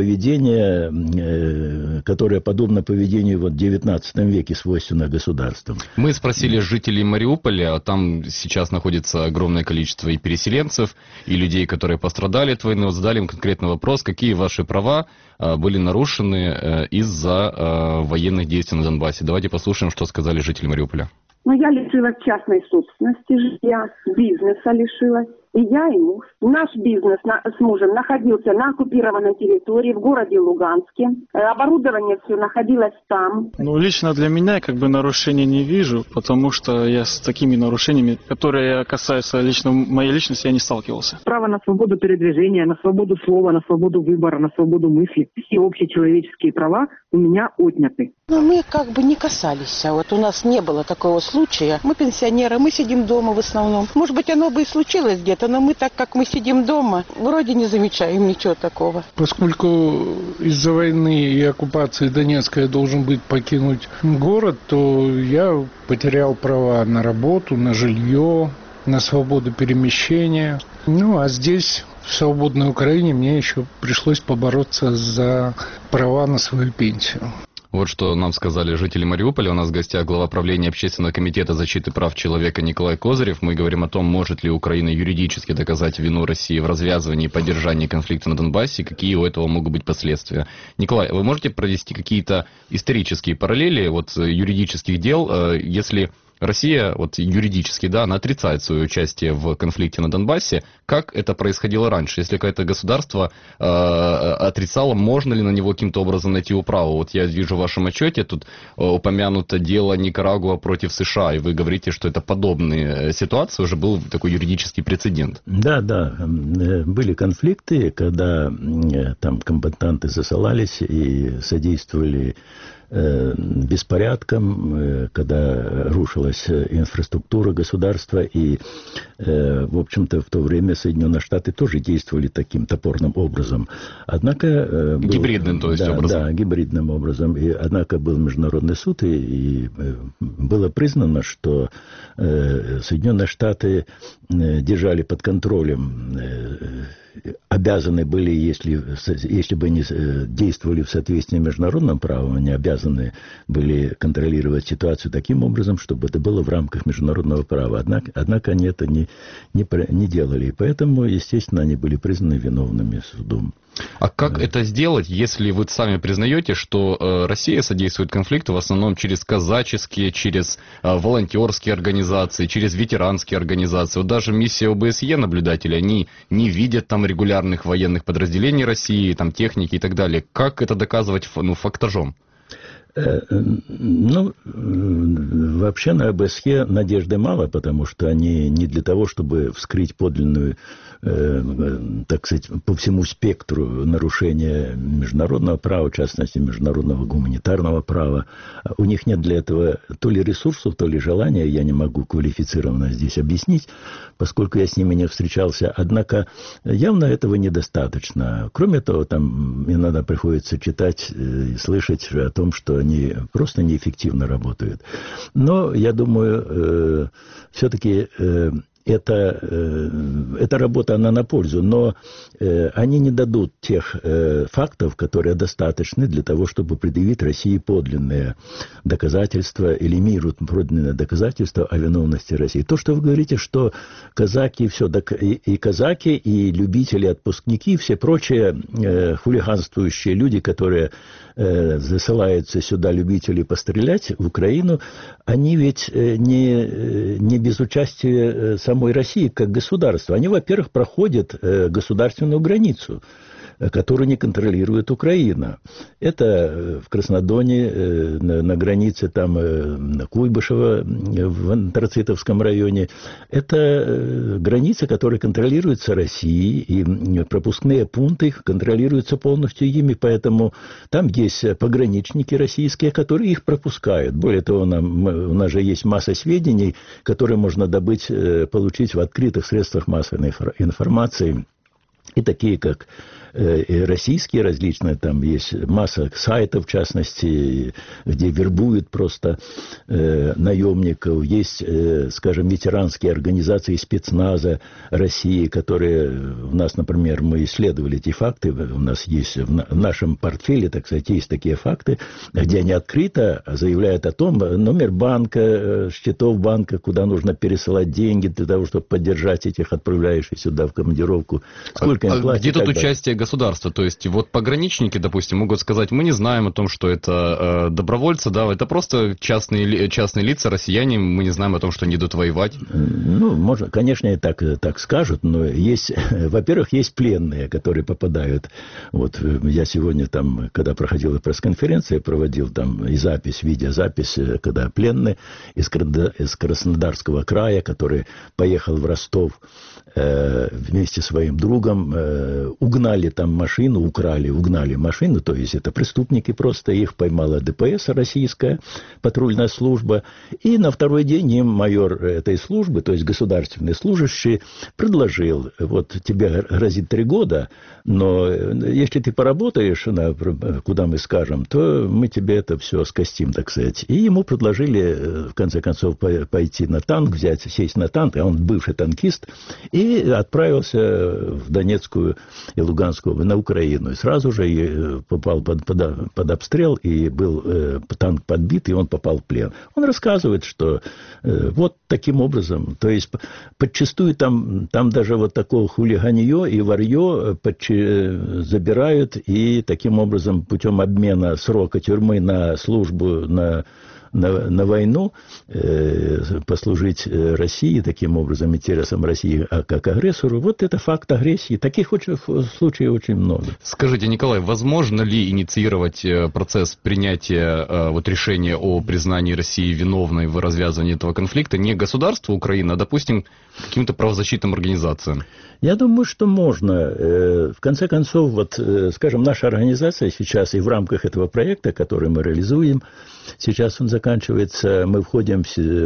поведение, которое подобно поведению в XIX веке свойственно государствам. Мы спросили жителей Мариуполя, там сейчас находится огромное количество и переселенцев, и людей, которые пострадали от войны. Задали им конкретный вопрос, какие ваши права были нарушены из-за военных действий на Донбассе. Давайте послушаем, что сказали жители Мариуполя. Я лишилась частной собственности жилья, бизнеса лишилась. И я, и муж. Наш бизнес с мужем находился на оккупированной территории в городе Луганске. Оборудование все находилось там. Лично для меня нарушений не вижу, потому что я с такими нарушениями, которые касаются лично моей личности, я не сталкивался. Право на свободу передвижения, на свободу слова, на свободу выбора, на свободу мысли. Все общечеловеческие права у меня отняты. Мы не касались. У нас не было такого случая. Мы пенсионеры, мы сидим дома в основном. Может быть, оно бы и случилось где-то, но мы, так как мы сидим дома, вроде не замечаем ничего такого. Поскольку из-за войны и оккупации Донецка я должен быть покинуть город, то я потерял права на работу, на жилье, на свободу перемещения. А здесь, в свободной Украине, мне еще пришлось побороться за права на свою пенсию. Вот что нам сказали жители Мариуполя. У нас в гостях глава правления Общественного комитета защиты прав человека Николай Козырев. Мы говорим о том, может ли Украина юридически доказать вину России в развязывании и поддержании конфликта на Донбассе, какие у этого могут быть последствия. Николай, вы можете провести какие-то исторические параллели юридических дел, если Россия, юридически, она отрицает свое участие в конфликте на Донбассе. Как это происходило раньше? Если какое-то государство отрицало, можно ли на него каким-то образом найти управу? Я вижу в вашем отчете, тут упомянуто дело Никарагуа против США, и вы говорите, что это подобные ситуации, уже был такой юридический прецедент. Да, были конфликты, когда там комбатанты засылались и содействовали беспорядкам, когда рушилась инфраструктура государства, и, в общем-то, в то время Соединенные Штаты тоже действовали таким топорным образом. Однако... Гибридным, то есть, образом. Да, гибридным образом. Однако был международный суд, и было признано, что Соединенные Штаты держали под контролем обязаны были, если бы они действовали в соответствии с международным правом, они обязаны были контролировать ситуацию таким образом, чтобы это было в рамках международного права. Однако они это не делали. И поэтому, естественно, они были признаны виновными судом. А как это сделать, если вы сами признаете, что Россия содействует конфликту в основном через казаческие, через волонтерские организации, через ветеранские организации? Вот даже миссия ОБСЕ, наблюдатели, они не видят там регулярных военных подразделений России, там техники и так далее. Как это доказывать фактажом? Ну, вообще на ОБСЕ надежды мало, потому что они не для того, чтобы вскрыть подлинную, так сказать, по всему спектру нарушения международного права, в частности, международного гуманитарного права. У них нет для этого то ли ресурсов, то ли желания, я не могу квалифицированно здесь объяснить, поскольку я с ними не встречался. Однако явно этого недостаточно. Кроме того, там иногда приходится читать и слышать о том, что они просто неэффективно работают. Но, я думаю, все-таки эта работа, она на пользу, но они не дадут тех фактов, которые достаточны для того, чтобы предъявить России подлинные доказательства или миру подлинные доказательства о виновности России. То, что вы говорите, что казаки, и казаки, и любители, отпускники, все прочие хулиганствующие люди, которые засылаются сюда любители пострелять в Украину, они ведь не без участия самой России как государства. Они, во-первых, проходят государственную границу, которую не контролирует Украина. Это в Краснодоне, на границе там Куйбышева, в Антрацитовском районе. Это граница, которая контролируется Россией, и пропускные пункты контролируются полностью ими, поэтому там есть пограничники российские, которые их пропускают. Более того, у нас же есть масса сведений, которые можно добыть, получить в открытых средствах массовой информации, и такие, как и российские различные, там есть масса сайтов, в частности, где вербуют просто наемников. Есть, скажем, ветеранские организации спецназа России, которые у нас, например, мы исследовали эти факты, у нас есть в нашем портфеле, так сказать, есть такие факты, где они открыто заявляют о том, номер банка, счетов банка, куда нужно пересылать деньги для того, чтобы поддержать этих отправляющих сюда в командировку. Сколько им платят? Где тут участие государства? То есть вот пограничники, допустим, могут сказать, мы не знаем о том, что это добровольцы, да, это просто частные лица, россияне, мы не знаем о том, что они идут воевать. Ну, можно, конечно, и так скажут, но есть, во-первых, есть пленные, которые попадают. Вот я сегодня там, когда проходила пресс-конференция, проводил там и запись, видеозапись, когда пленный из Краснодарского края, который поехал в Ростов вместе со своим другом, угнали там машину, угнали машину, то есть это преступники просто, их поймала ДПС, российская патрульная служба, и на второй день им майор этой службы, то есть государственный служащий, предложил, вот тебе грозит 3 года, но если ты поработаешь, куда мы скажем, то мы тебе это все скостим, так сказать. И ему предложили, в конце концов, пойти на танк, сесть на танк, а он бывший танкист, и отправился в Донецкую и Луганскую, на Украину. И сразу же попал под обстрел, и был танк подбит, и он попал в плен. Он рассказывает, что вот таким образом, то есть подчастую там даже вот такое хулиганье и варье забирают, и таким образом путем обмена срока тюрьмы на службу, на войну, послужить России, таким образом, интересам России как агрессору. Вот это факт агрессии. Таких случаев очень много. Скажите, Николай, возможно ли инициировать процесс принятия решения о признании России виновной в развязывании этого конфликта не государству Украины, а, допустим, каким-то правозащитным организациям? Я думаю, что можно. В конце концов, вот, скажем, наша организация сейчас и в рамках этого проекта, который мы реализуем, сейчас он заканчивается, мы входим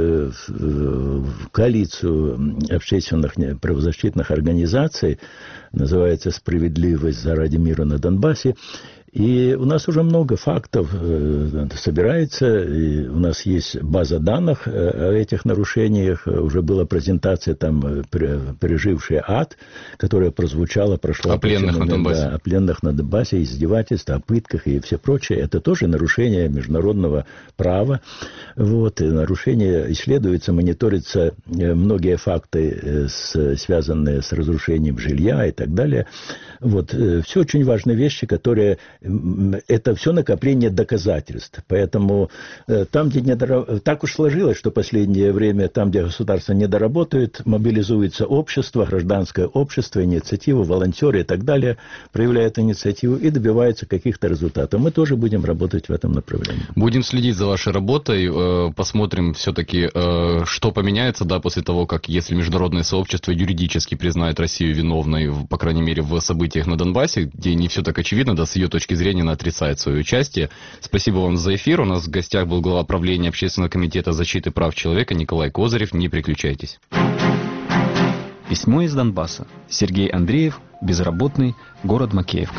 в коалицию общественных правозащитных организаций, называется «Справедливость заради мира на Донбассе». И у нас уже много фактов собирается, и у нас есть база данных о этих нарушениях, уже была презентация там «Переживший ад», которая прозвучала, прошла... О пленных на Донбассе. Да, о пленных на Донбассе, издевательства, о пытках и все прочее. Это тоже нарушение международного права. Вот, и нарушение исследуется, мониторится многие факты, связанные с разрушением жилья и так далее. Вот, все очень важные вещи, которые... Это все накопление доказательств. Поэтому там, где так уж сложилось, что в последнее время, там, где государство не доработает, мобилизуется общество, гражданское общество, инициатива, волонтеры и так далее, проявляют инициативу и добиваются каких-то результатов. Мы тоже будем работать в этом направлении. Будем следить за вашей работой, посмотрим все-таки, что поменяется, да, после того, как, если международное сообщество юридически признает Россию виновной, по крайней мере, в событиях на Донбассе, где не все так очевидно, да, с ее точки зрения она отрицает свое участие. Спасибо вам за эфир. У нас в гостях был глава правления Общественного комитета защиты прав человека Николай Козырев. Не переключайтесь. Письмо из Донбасса. Сергей Андреев, безработный, город Макеевка.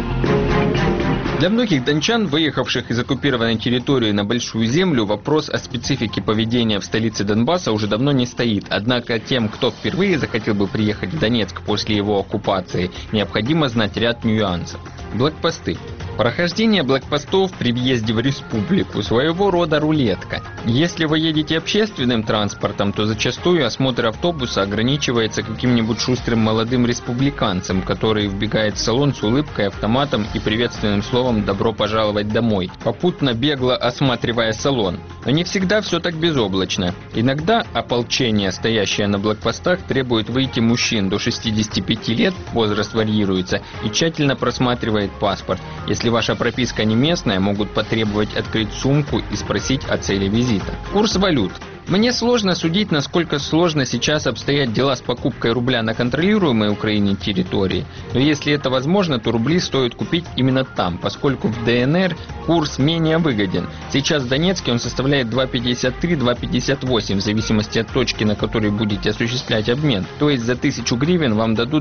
Для многих дончан, выехавших из оккупированной территории на Большую Землю, вопрос о специфике поведения в столице Донбасса уже давно не стоит. Однако тем, кто впервые захотел бы приехать в Донецк после его оккупации, необходимо знать ряд нюансов. Блокпосты. Прохождение блокпостов при въезде в республику – своего рода рулетка. Если вы едете общественным транспортом, то зачастую осмотр автобуса ограничивается каким-нибудь шустрым молодым республиканцем, который вбегает в салон с улыбкой, автоматом и приветственным словом «добро пожаловать домой», попутно бегло осматривая салон. Но не всегда все так безоблачно. Иногда ополчение, стоящее на блокпостах, требует выйти мужчин до 65 лет, возраст варьируется, и тщательно просматривает паспорт. Если ваша прописка не местная, могут потребовать открыть сумку и спросить о цели визита. Курс валют. Мне сложно судить, насколько сложно сейчас обстоят дела с покупкой рубля на контролируемой Украиной территории. Но если это возможно, то рубли стоит купить именно там, поскольку в ДНР курс менее выгоден. Сейчас в Донецке он составляет 2,53-2,58 в зависимости от точки, на которой будете осуществлять обмен. То есть за 1000 гривен вам дадут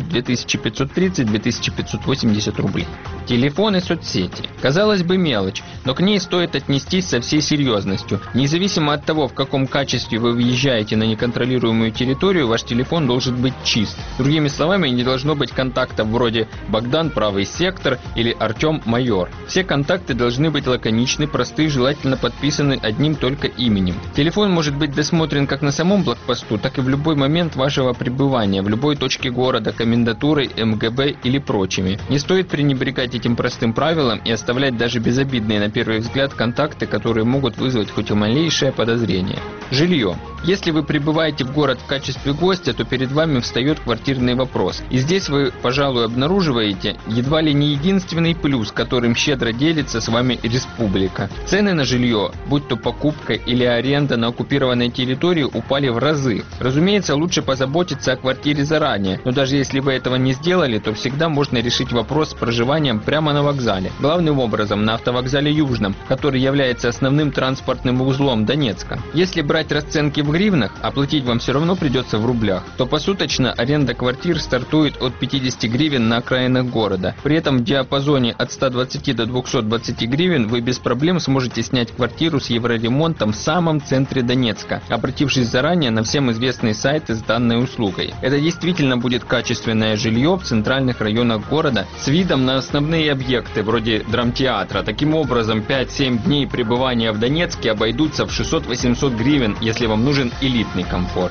2530-2580 рублей. Телефон и соцсети. Казалось бы, мелочь, но к ней стоит отнестись со всей серьезностью. Независимо от того, в каком качестве вы въезжаете на неконтролируемую территорию, ваш телефон должен быть чист. Другими словами, не должно быть контактов вроде «Богдан, правый сектор» или «Артем, майор». Все контакты должны быть лаконичны, просты, желательно подписаны одним только именем. Телефон может быть досмотрен как на самом блокпосту, так и в любой момент вашего пребывания, в любой точке города, комендатурой, МГБ или прочими. Не стоит пренебрегать этим простым правилам и оставлять даже безобидные на первый взгляд контакты, которые могут вызвать хоть и малейшее подозрение. Жилье. Если вы прибываете в город в качестве гостя, то перед вами встает квартирный вопрос. И здесь вы, пожалуй, обнаруживаете едва ли не единственный плюс, которым щедро делится с вами республика. Цены на жилье, будь то покупка или аренда на оккупированной территории, упали в разы. Разумеется, лучше позаботиться о квартире заранее, но даже если вы этого не сделали, то всегда можно решить вопрос с проживанием прямо на вокзале. Главным образом на автовокзале Южном, который является основным транспортным узлом Донецка. Если брать расценки в гривнах, а платить вам все равно придется в рублях, то посуточно аренда квартир стартует от 50 гривен на окраинах города. При этом в диапазоне от 120 до 220 гривен вы без проблем сможете снять квартиру с евроремонтом в самом центре Донецка, обратившись заранее на всем известные сайты с данной услугой. Это действительно будет качественное жилье в центральных районах города с видом на основные объекты вроде драмтеатра. Таким образом, 5-7 дней пребывания в Донецке обойдутся в 600-800 гривен, если вам нужен элитный комфорт.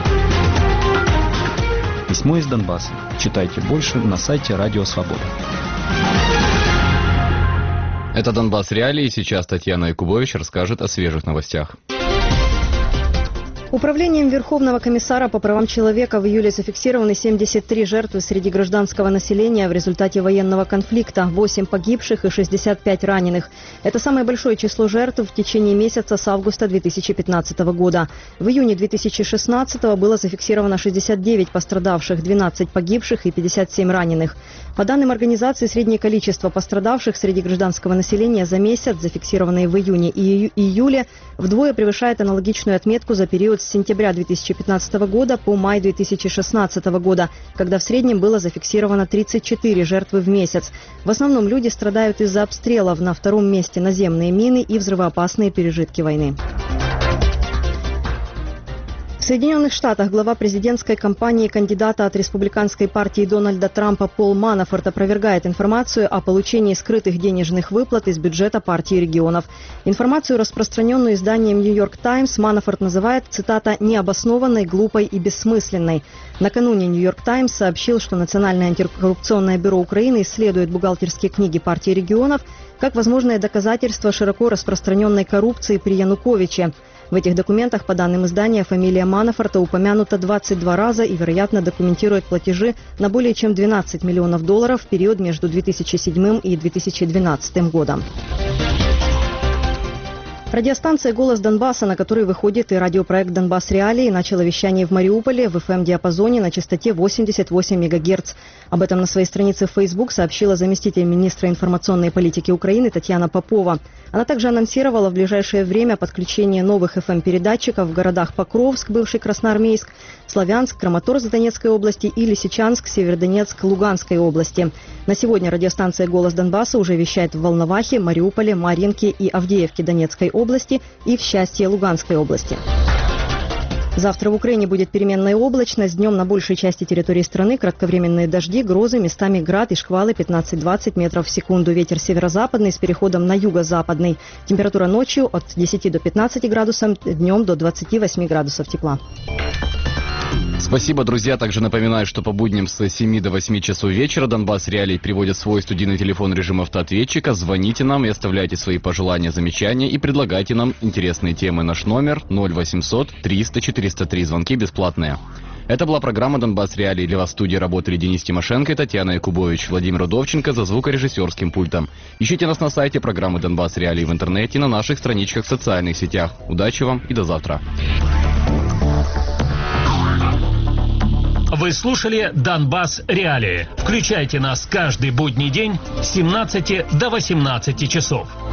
Письмо из Донбасса. Читайте больше на сайте Радио Свобода. Это Донбасс Реалии. Сейчас Татьяна Якубович расскажет о свежих новостях. Управлением Верховного комиссара по правам человека в июле зафиксированы 73 жертвы среди гражданского населения в результате военного конфликта, 8 погибших и 65 раненых. Это самое большое число жертв в течение месяца с августа 2015 года. В июне 2016 было зафиксировано 69 пострадавших, 12 погибших и 57 раненых. По данным организации, среднее количество пострадавших среди гражданского населения за месяц, зафиксированные в июне и июле, вдвое превышает аналогичную отметку за период период с сентября 2015 года по май 2016 года, когда в среднем было зафиксировано 34 жертвы в месяц. В основном люди страдают из-за обстрелов, на втором месте наземные мины и взрывоопасные пережитки войны. В Соединенных Штатах глава президентской кампании кандидата от республиканской партии Дональда Трампа Пол Манафорт опровергает информацию о получении скрытых денежных выплат из бюджета партии регионов. Информацию, распространенную изданием «Нью-Йорк Таймс», Манафорт называет, цитата, «необоснованной, глупой и бессмысленной». Накануне «Нью-Йорк Таймс» сообщил, что Национальное антикоррупционное бюро Украины исследует бухгалтерские книги партии регионов как возможное доказательство широко распространенной коррупции при Януковиче. В этих документах, по данным издания, фамилия Манафорта упомянута 22 раза и, вероятно, документирует платежи на более чем $12 миллионов в период между 2007 и 2012 годом. Радиостанция «Голос Донбасса», на которой выходит и радиопроект «Донбасс Реалии», начала вещание в Мариуполе в FM-диапазоне на частоте 88 МГц. Об этом на своей странице в Facebook сообщила заместитель министра информационной политики Украины Татьяна Попова. Она также анонсировала в ближайшее время подключение новых FM-передатчиков в городах Покровск, бывший Красноармейск, Славянск, Краматорск Донецкой области и Лисичанск, Северодонецк Луганской области. На сегодня радиостанция «Голос Донбасса» уже вещает в Волновахе, Мариуполе, Марьинке и Авдеевке Донецкой области и в Счастье Луганской области. Завтра в Украине будет переменная облачность. Днем на большей части территории страны кратковременные дожди, грозы, местами град и шквалы 15-20 метров в секунду. Ветер северо-западный с переходом на юго-западный. Температура ночью от 10 до 15 градусов, днем до 28 градусов тепла. Спасибо, друзья. Также напоминаю, что по будням с 7 до 8 часов вечера Донбасс Реалии приводит свой студийный телефон режим автоответчика. Звоните нам и оставляйте свои пожелания, замечания и предлагайте нам интересные темы. Наш номер 0800 300 403. Звонки бесплатные. Это была программа «Донбасс Реалии». Для вас в студии работали Денис Тимошенко и Татьяна Якубович, Владимир Удовченко за звукорежиссерским пультом. Ищите нас на сайте программы «Донбасс Реалии» в интернете и на наших страничках в социальных сетях. Удачи вам и до завтра. Вы слушали «Донбасс Реалии». Включайте нас каждый будний день с 17 до 18 часов.